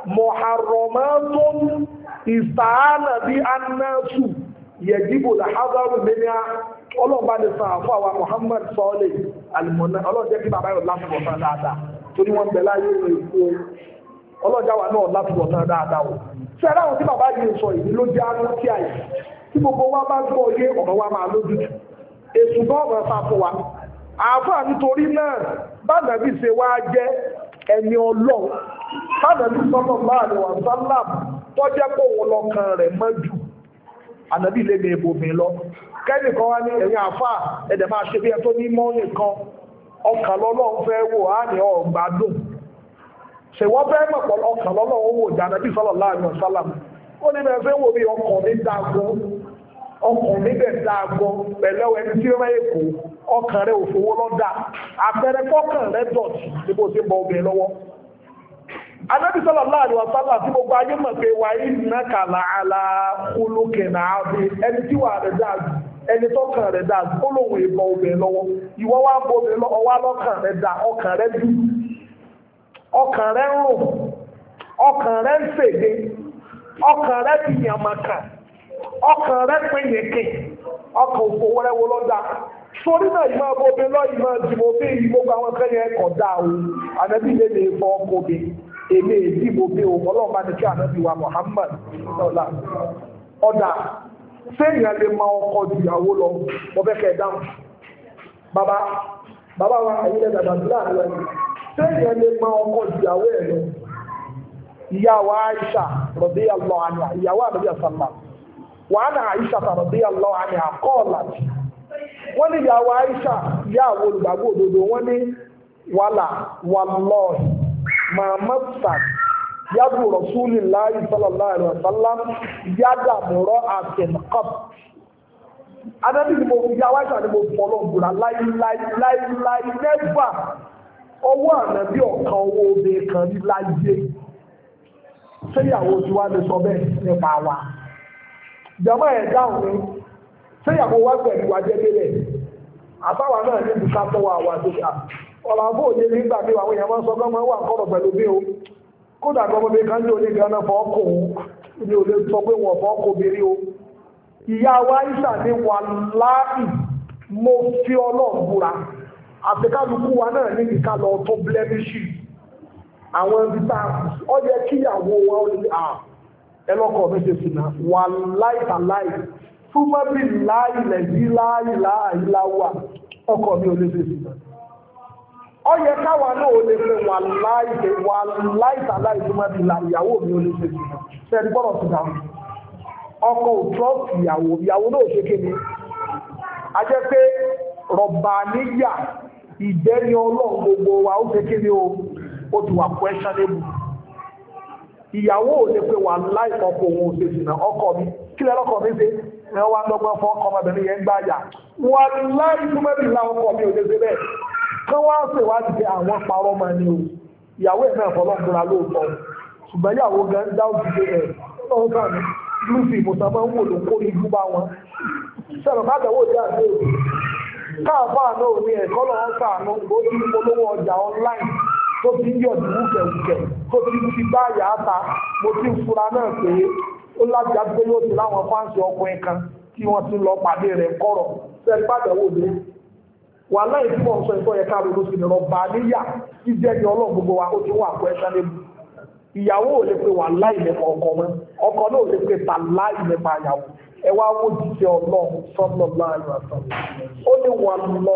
muharramatun ìsàánà bí anásù yẹ̀dìbò làházàrù mẹ́niá ọlọ́ọ̀bá ní sàn àfọ́ àwa Muhammad sọ́ọ̀lẹ̀ alìmọ̀nà ọlọ́ọ̀jẹ́ kí bàbá yóò látùbọ̀ tán dáadáa torí wọ́n bẹ̀ láyé èkó ọlọ́ọ̀já wa náà látùbọ̀ tán dáadáa o ṣe ẹ̀rọ àwọn tí bàbá yìí sọ yìí ló jẹ́ àánú tí àyè tí gbogbo wa bá gbọ́ yé ọ̀rọ̀ wa máa lójútù èsù bá ọ̀rọ̀ ta fún wa àáfàá nítorí náà bánàbí ṣe wá jẹ́ ẹni ọlọ́run bánàbí sọ́nà láàrin wà sálàm tó jẹ́ pé òun lọ́kàn rẹ̀ mọ́jú ànàbí lè ní ibòmí lọ kẹ́nìkan wá ní ẹ̀yìn àáfàá ẹ̀dẹ̀ máa ṣe bí ẹ tó ní mọ́ nìkan ọkàn lọ́lọ́run fẹ́ wò á ní ọ̀gbádùn ṣèwọ́n fẹ́ mọ̀pọ̀ ọkàn lọ́lọ́run wò jà ànàbí sọ́nà láàrin wà sálàm ó ní bẹ̀rẹ̀ fẹ́ wò bí ọkàn mi dágbọ́ ọkàn mi bẹ̀ dágbọ́ pẹ̀lú ẹni tí ó rẹ̀ èkó ọkàn rẹ̀ òfowó lọ́dà àpẹẹrẹ kọ́kàn rẹ̀ dọ̀tí ní bó ṣe bọ obìnrin lọ́wọ́ Ànábì sallallahu alaihi wasallam tí gbogbo ayé mọ̀ pé wà innaka la'ala khuluqin 'azim ẹni tí wà rẹ̀ dáa ẹni tọ́kàn rẹ̀ dáa ó lóun ìbọn obìnrin lọ́wọ́ ìwọ́ wá bọ́ obìnrin lọ́wọ́ wá lọ́kàn rẹ̀ dáa ọkàn rẹ̀ dùn ọkàn rẹ̀ ń rùn ọkàn rẹ̀ ń fèdè ọkàn rẹ̀ ti yàmàkà ọkàn rẹ̀ pínyìnkì ọkàn òfò wẹ́rẹ́wọ́ lọ́dà sórí náà ìmọ̀ ọbọ̀bẹ lọ ìmọ̀ ìdìbò bí ìgbógun àwọn kẹ́yẹ ẹ̀kọ́ dá o ànábì lè lè fọ́ ọkọ̀ bí èmi ìdìbò bí o ọlọ́run bá ní kí ànábì wa Muhammad ọ̀dà ọ̀dà sẹ́yìn lè máa ọkọ̀ ìyàwó lọ mo fẹ́ kẹ́ ẹ̀ dáhùn bàbá bàbá wa ẹ̀yìn lẹ́dà dàdúrà rẹ̀ sẹ́yìn lè máa ọkọ̀ ìyàwó ẹ̀ lọ ìyá wa Aisha radiyallahu anha ìyàwó ànábì àsàlá wa ana Aisha radiyallahu anha qalat wọ́n ní ìyàwó Aisha ìyá àwọn olùgbàgbọ́ òdodo wọ́n ní wàlà wallahi mahamasa yàgò Rasulillahi sallallahu alaihi wasallam yàgà mọ̀rọ̀ àtẹnukọ́p anábì ni mo ìyàwó Aisha ni mo fọlọ́ gbùrà láíláíláí nẹ́fà ọwọ́ ànábì ọ̀kan owó obìnrin kan ní láyé ṣéyàwó tí wàá lè sọ bẹ́ẹ̀ nípa wa jàmọ́ ẹ̀ dáhùn ní sẹ́yàwó wá pẹ̀lú ajẹ́lélẹ̀ àtàwà náà ní ìbùká tó wà wà tó ká ọ̀là àbó òye nígbà tí àwọn èèyàn máa ń sọ pé wọ́n wà kọ́rọ̀ pẹ̀lú bí o kódà kan ọmọdé kan ní onígan náà fọ́ọ̀kù ní olè sọ pé wọ́n fọ́ọ̀kù obìnrin o ìyá wa Aisha ní wà láì mo fi Ọlọ́run búra àti kálukú wa náà ní kíkà lọ tó blẹ́míṣì àwọn ibi tá ọ yẹ kíyàwó wa ó lè ẹlọ́kọ̀ mi ṣe sìnà wà láìtàláì túmọ̀ bí láìlẹ̀ yí láìláìláwà ọkọ̀ mi ò lè fèsì náà ọ yẹ káwa náà ò lè fẹ́ wà láìlẹ̀ wà láìtàláì túmọ̀ bí ìyàwó mi ò lè fèsì náà sẹ́ni gbọ́dọ̀ sí dáhùn ọkọ̀ ò trọ́ọ̀tì ìyàwó ìyàwó náà ò ṣe kéde a jẹ́ pé rọ̀bà níyà ìjẹ́ni ọlọ́run gbogbo wa ó ṣe kéde o ó ti wà questionable ìyàwó ò lè pe wà láì ọkọ̀ òun ò ṣe sìnà ọkọ̀ mi kílẹ̀ lọ́kọ̀ mi ṣe ẹ wá lọ́gbọ́n fún ọkọ̀ ọmọbìnrin yẹn gbá yà wà láì túnmẹ́bì lá ọkọ̀ mi ò lè ṣe bẹ́ẹ̀ kí wọ́n á ṣe wádìí pé àwọn parọ́ máa ní o ìyàwó ẹ̀ náà fọlọ́gbọ́ra lóòótọ́ ṣùgbọ́n ìyàwó gan dá òjì pé ẹ̀ lọ́wọ́ sáà ní lùsì ìmùsàn máa ń wò ló kó ibú bá wọn sẹ́nu ká bẹ̀wò dé àgbẹ̀ òbí káàfáà náà ní ẹ̀kọ́ lọ́wọ́ sàánú ó ti ń polówó ọjà online tó ti ń yọ̀ ní wúkẹ̀wúkẹ̀ tó ti ń fi bá yà á ta mo ti ń fura náà pé ó láti àgbẹ̀ yóò ti láwọn fáǹsì ọkùnrin kan tí wọ́n ti lọ pàdé rẹ̀ kọ̀rọ̀ sẹ́ni pàdánwò dé wà láì tí wọ́n sọ ìtọ́ yẹ ká ló sì lọ bá níyà tí jẹ́ ní ọlọ́run gbogbo wa ó ti wà pẹ́ sálẹ́bù ìyàwó ò lè pe wà láì lẹ́pa ọkọ mọ́ ọkọ náà ò lè pe tà láì lẹ́pa ìyàwó ẹ wá wó jíjẹ ọlọ́run sọ́nà láàrin àtàn ó ní wà lọ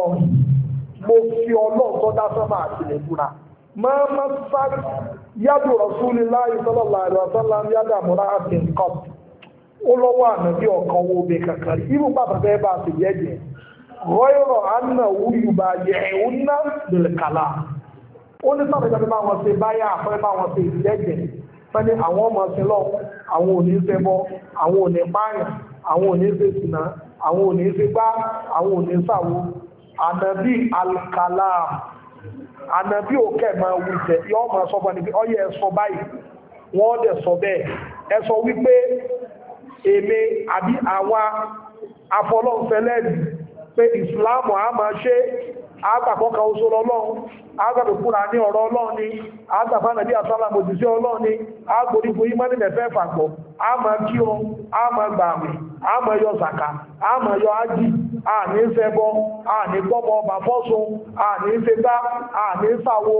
mo fi ọlọ́run tó dá sọ́mà àtìlẹ̀ búra máa má sá yàtò Rasulillahi sallallahu alaihi wasallam yàdà múra àti nǹkan ó lọ́wọ́ àná bí ọkàn wo bẹ kankan irú bàbá bẹ́ẹ̀ bá ti jẹ́ jẹ́ rọ́ìrọ̀ àná wúyù bá yẹ ẹ̀hún ná lè kàlà ó ní sábà ìjọba bá wọn ṣe báyà àpẹẹrẹ bá wọn ṣe ìjẹ́jẹ́ fẹ́ni àwọn ọmọ ṣe lọ àwọn ò ní ṣe bọ́ àwọn ò ní pààyàn àwọn ò ní ṣe sìnà àwọn ò ní ṣe gbá àwọn ò ní ṣàwo ànàbí alkàlà ànàbí òkè máa wù jẹ yọ ọmọ sọ fún ẹni ọyẹ ẹ sọ báyìí wọn dẹ sọ bẹ́ẹ̀ ẹ sọ wípé èmi àbí àwa afọlọ́nfẹlẹ́rì pé ìsìláàmù á máa ṣe àgbàkọ́kà oṣù ọlọ́run àgbàkọ́kùnrin ní ọ̀rọ̀ ọlọ́run ni àgbàkọ́nà bí àsálàmù òjìṣẹ́ ọlọ́run ni àgbòrígbò ìmọ́ni mẹ́fẹ́ fàgbọ́ a máa kí wọn a máa gbà àmì a máa yọ zàkà a máa yọ ájì a ní ṣẹbọ a ní gbọ́mọ ọba fọ́sùn a ní ṣẹgbá a ní ṣàwo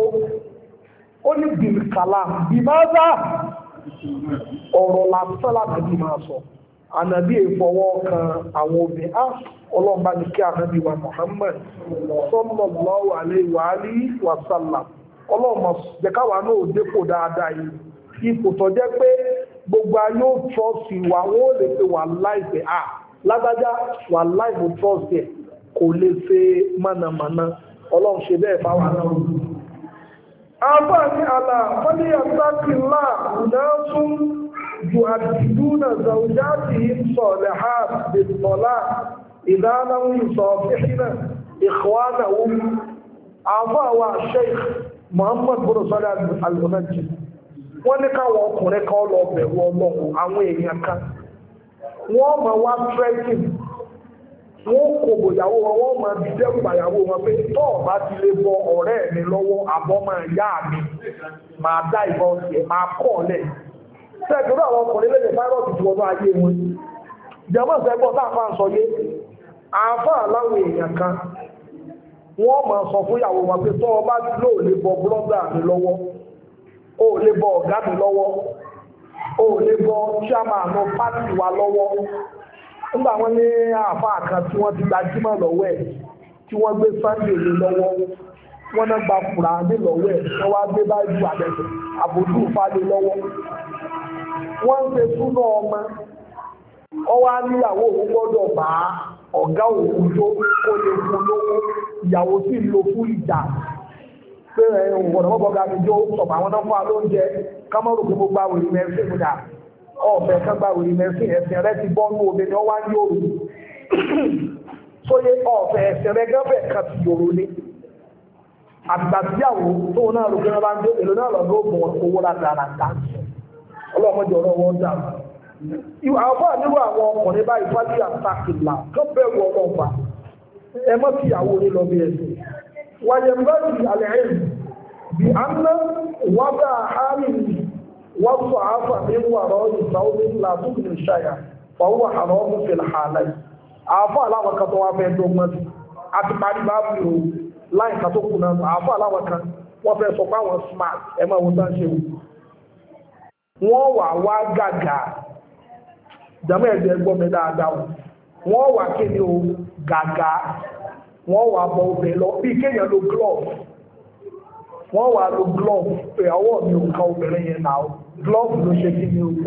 ó ní bìlkàlà bìmáza ọ̀rọ̀ lásán láti máa sọ ànàbí ìfọwọ́ kan àwọn obìnrin á ọlọ́mbà ní kí ànàbí wa Muhammad sallallahu alaihi wa alihi wa sallam ọlọ́mọ jẹ́káwà náà dépò dáadáa yìí ipò tó jẹ́ pé gbogbo ayé ó trọ́ọ̀sì wà wọ́n lè pe wà láìpẹ́ à lágbájá wà láìpẹ́ trọ́ọ̀sì ẹ̀ kò lè ṣe mánàmáná ọlọ́run ṣe bẹ́ẹ̀ fáwọn náà. àbáni àlà wọ́n ní àtàkìlá ìdáhùn يؤدبون زوجاتهم صالحات بالطلاق إذا لم يصافحن إخوانهم أعضاء الشيخ محمد بن صالح المنجد wọ́n ní káwọn ọkùnrin kan lọ bẹ̀rù ọlọ́run àwọn èèyàn kan wọ́n máa wá trekking wọ́n kò bòyàwó wọn wọ́n máa dẹ́rù bàyàwó wọn pé tọ́ ọ̀bá ti lè bọ ọ̀rẹ́ mi lọ́wọ́ àbọ̀ máa yá mi máa dá ìbọn tiẹ̀ máa kọ́ ọ̀lẹ̀ sẹ́gbẹ̀rú àwọn ọkùnrin lè fáírọ̀sì tí wọ́n ayé wọn jẹ́mọ́ sẹ́gbọ́n táàfà ń sọ yé àáfà láwọn èèyàn kan wọ́n máa sọ fún ìyàwó wọn pé tọ́ ọba ló lè bọ brọ́dà mi lọ́wọ́ ó lè bọ ọ̀gá mi lọ́wọ́ ó lè bọ chairman pátì wa lọ́wọ́ nígbà wọn ní àáfà kan tí wọ́n ti gbajúmọ̀ lọ́wọ́ ẹ̀ tí wọ́n gbé Sunday lé lọ́wọ́ wọ́n náà gba fùrà ní lọ́wọ́ ẹ̀ wọ́n wá gbé báyìí àbẹ̀tẹ̀ àbòjú ìfàlẹ̀ lọ́wọ́ wọ́n ń ṣe súnà ọmọ ọwọ́ níyàwó òun gbọ́dọ̀ bá ọ̀gá òun tó kó lè fún lówó ìyàwó sì lo fún ìjà pé ẹ̀hùn gbọ́dọ̀ mọ́ bọ́gá mi jó sọ̀pọ̀ àwọn náà fún alóúnjẹ kámọ́rò pé mo gba wèrè mẹ́sìn múdà ọ̀fẹ́ kan gba wèrè mẹ́sìn ẹ̀sìn rẹ ti bọ́ ní obìnrin ọwá ní òru sóyé ọ̀fẹ́ ẹ̀sìn rẹ gẹ́fẹ̀ kan ti yòrò ní àtìgbà tíyàwó tóun náà ló gbé bá ń dé èlò náà lọ lóògùn owó látara dáńtì ọlọ́mọdé ọ̀rọ̀ wọn dà àwọn àníwò àwọn ọkùnrin báyìí fájú àtàkìlà tó bẹ̀rù ọlọ́pàá ẹ mọ́ sí ìyàwó ní lọ bí ẹ̀sìn wáyé bẹ́ẹ̀rì àlẹ́rìn bí a ń ná wọ́n bá àárín wọ́n sọ àáfà ní wàrọ̀ ìsáwọ́dé látúkùn ìṣàyà fọwọ́ àrọ̀ ọmọ fìlà àlàyé àáfà aláwọ̀ kan tó wá fẹ́ dọ́gbọ́n sí àti parí bá fi o láì kan tó kù náà àáfà aláwọ̀ kan wọ́n fẹ́ sọ pé àwọn smart ẹ máa wọ́n tán ṣe wọ́n wà wá gàgà jàmọ́ ẹ̀jẹ̀ gbọ́ mi dáadáa wọ́n wà kí ni o gàgà wọ́n wà bọ̀ obìnrin lọ bí kéèyàn lo glove wọ́n wà lo glove pé ọwọ́ mi ò ká obìnrin yẹn náà glove ló ṣe kí ni o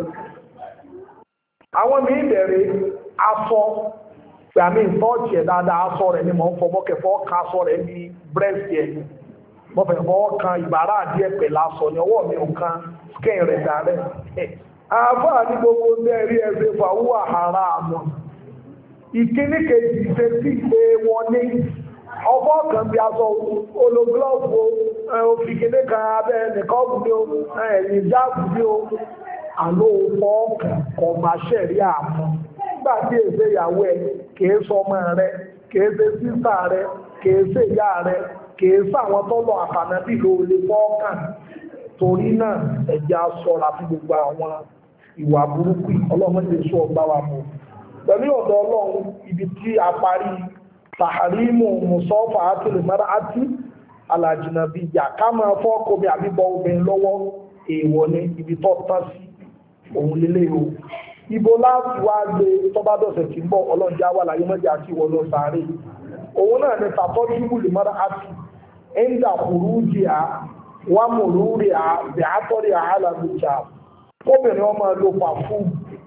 àwọn mi bẹ̀rẹ̀ aṣọ pé àmì ìtọ́ọ̀tì ẹ̀ dáadáa aṣọ rẹ̀ ni mò ń fọwọ́ kẹfọ́ ká aṣọ rẹ̀ ní breast yẹn mo fẹ́ fọwọ́ kan ìbára àdíẹ̀ pẹ̀lú aṣọ ni ọwọ́ mi ò kan skin rẹ̀ dàrẹ́ àfáà ní gbogbo mẹ́rí ẹgbẹ́ fàwọ́ àhàrà àmọ́ ìkíní kejì ṣe sí pé wọ́n ní ọgbọ́ kan bí aṣọ ológlọ́ọ̀fù òfìkíní kan abẹ́ nìkọ́ọ̀bù ní o ẹ̀yìn jáàbù ní o àlọ́ ọkọ̀ kọ̀màṣẹ̀rí àmọ́ nígbà tí èsè ìyàwó ẹ̀ kìí sọmọ rẹ̀ kìí ṣe sísà rẹ̀ kìí ṣe ìyá rẹ̀ kìí sáwọn tọ́lọ̀ àfànàbí ló lè fọ́ọ̀kàn torí náà ẹ̀jẹ̀ aṣọ́ra fún gbogbo àwọn ìwà burúkú ọlọ́run lè sọ ọgbà wa mọ̀ pẹ̀lú ọ̀dọ̀ ọlọ́run ibi tí a parí tàhàrímù mùsọ́fà àti lèmọ́ra àti alàjìnàbí ìyà ká máa fọ́ọ̀kọ́ bí àbíbọ̀ obìnrin lọ́wọ́ èèwọ̀ ní ibi tó tán sí òun lélẹ̀ o ibo láti wá gbé tọ́bádọ̀sẹ̀ tí ń bọ̀ ọlọ́run já wà láyé mọ́jà àti ìwọ lọ sáré òun náà ní tàtọ́jú lèmọ́ra àti ẹ̀ńdà kùrú jì á wà mọ̀lúrí àbẹ̀átọ́rí àhálàlùjà kóbìnrin ọmọ ló pa fún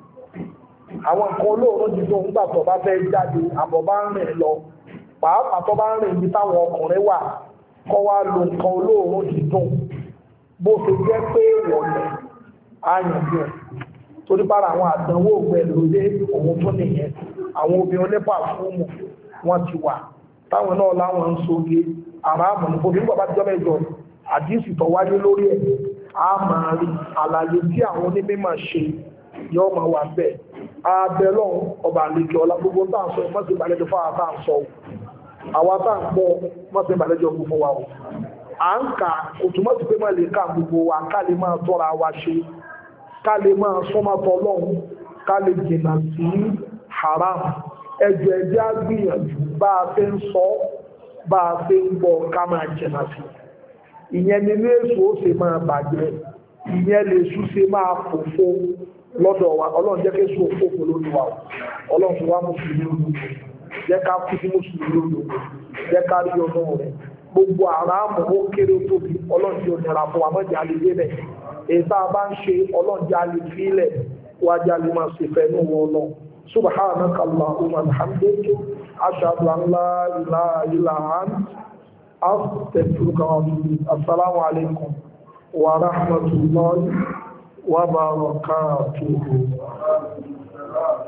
àwọn nǹkan olóòrùn jíjọ nígbà tó bá fẹ́ jáde àbọ̀ bá ń rìn lọ pàápàá tó bá ń rìn ibi táwọn ọkùnrin wà kọ́ wá lo nǹkan olóòrùn jíjọ bó ṣe jẹ́ pé wọ̀lẹ̀ àyànjú ẹ̀ torí bára àwọn àdánwò ògbẹ̀lódé òun tó nìyẹn àwọn obìnrin onípa fúnmù wọn ti wà táwọn náà láwọn ń soge àràmù ní obìnrin bàbá jọ mẹ́jọ àdísì tó wáyé lórí ẹ̀ a máa rí àlàyé tí àwọn onímọ̀ ṣe yọ́ máa wà bẹ́ẹ̀ abẹ́lọ́ ọba àlejò ọlá gbogbo tá à ń sọ mọ́sí ìbàlẹ́jọ fún àwọn tá à ń sọ àwọn tá à ń pọ̀ mọ́sí ìbàlẹ́jọ fún wa o à ń kà òtúmọ̀ sí pé máa lè ká gbogbo wa ká lè máa tọ́ra wa ṣe ká lè máa súnmọ́tọ́ lọ́hùn ká lè jìnnà sí haram ẹjọ́ ẹjẹ́ á gbìyànjú bá a fẹ́ ń sọ bá a fẹ́ ń bọ̀ ká máa jìnnà sí ìyẹn nínú èso ó ṣe máa bàjẹ́ ìyẹn lè ṣú ṣe máa fòfó lọ́dọ̀ wa ọlọ́run jẹ́ kí èso òfófó lórí wa ọlọ́run fún wa mùsùlùmí lórí jẹ́ ká kú sí mùsùlùmí lórí jẹ́ ká rí ọdún rẹ̀ gbogbo àràmù ó kéré tóbi ọlọ́run tí ó nira fún wa mọ́jà lè dé bẹ̀ èyí tá a bá ń ṣe ọlọ́run jẹ́ alẹ́ fílẹ̀ wájà lè máa ṣe fẹ́ nù wọn lọ subhanaka allahumma wa bihamdika ashhadu an la ilaha illa anta astaghfiruka wa atubu ilayk assalamu alaikum wa rahmatullahi wa barakatuh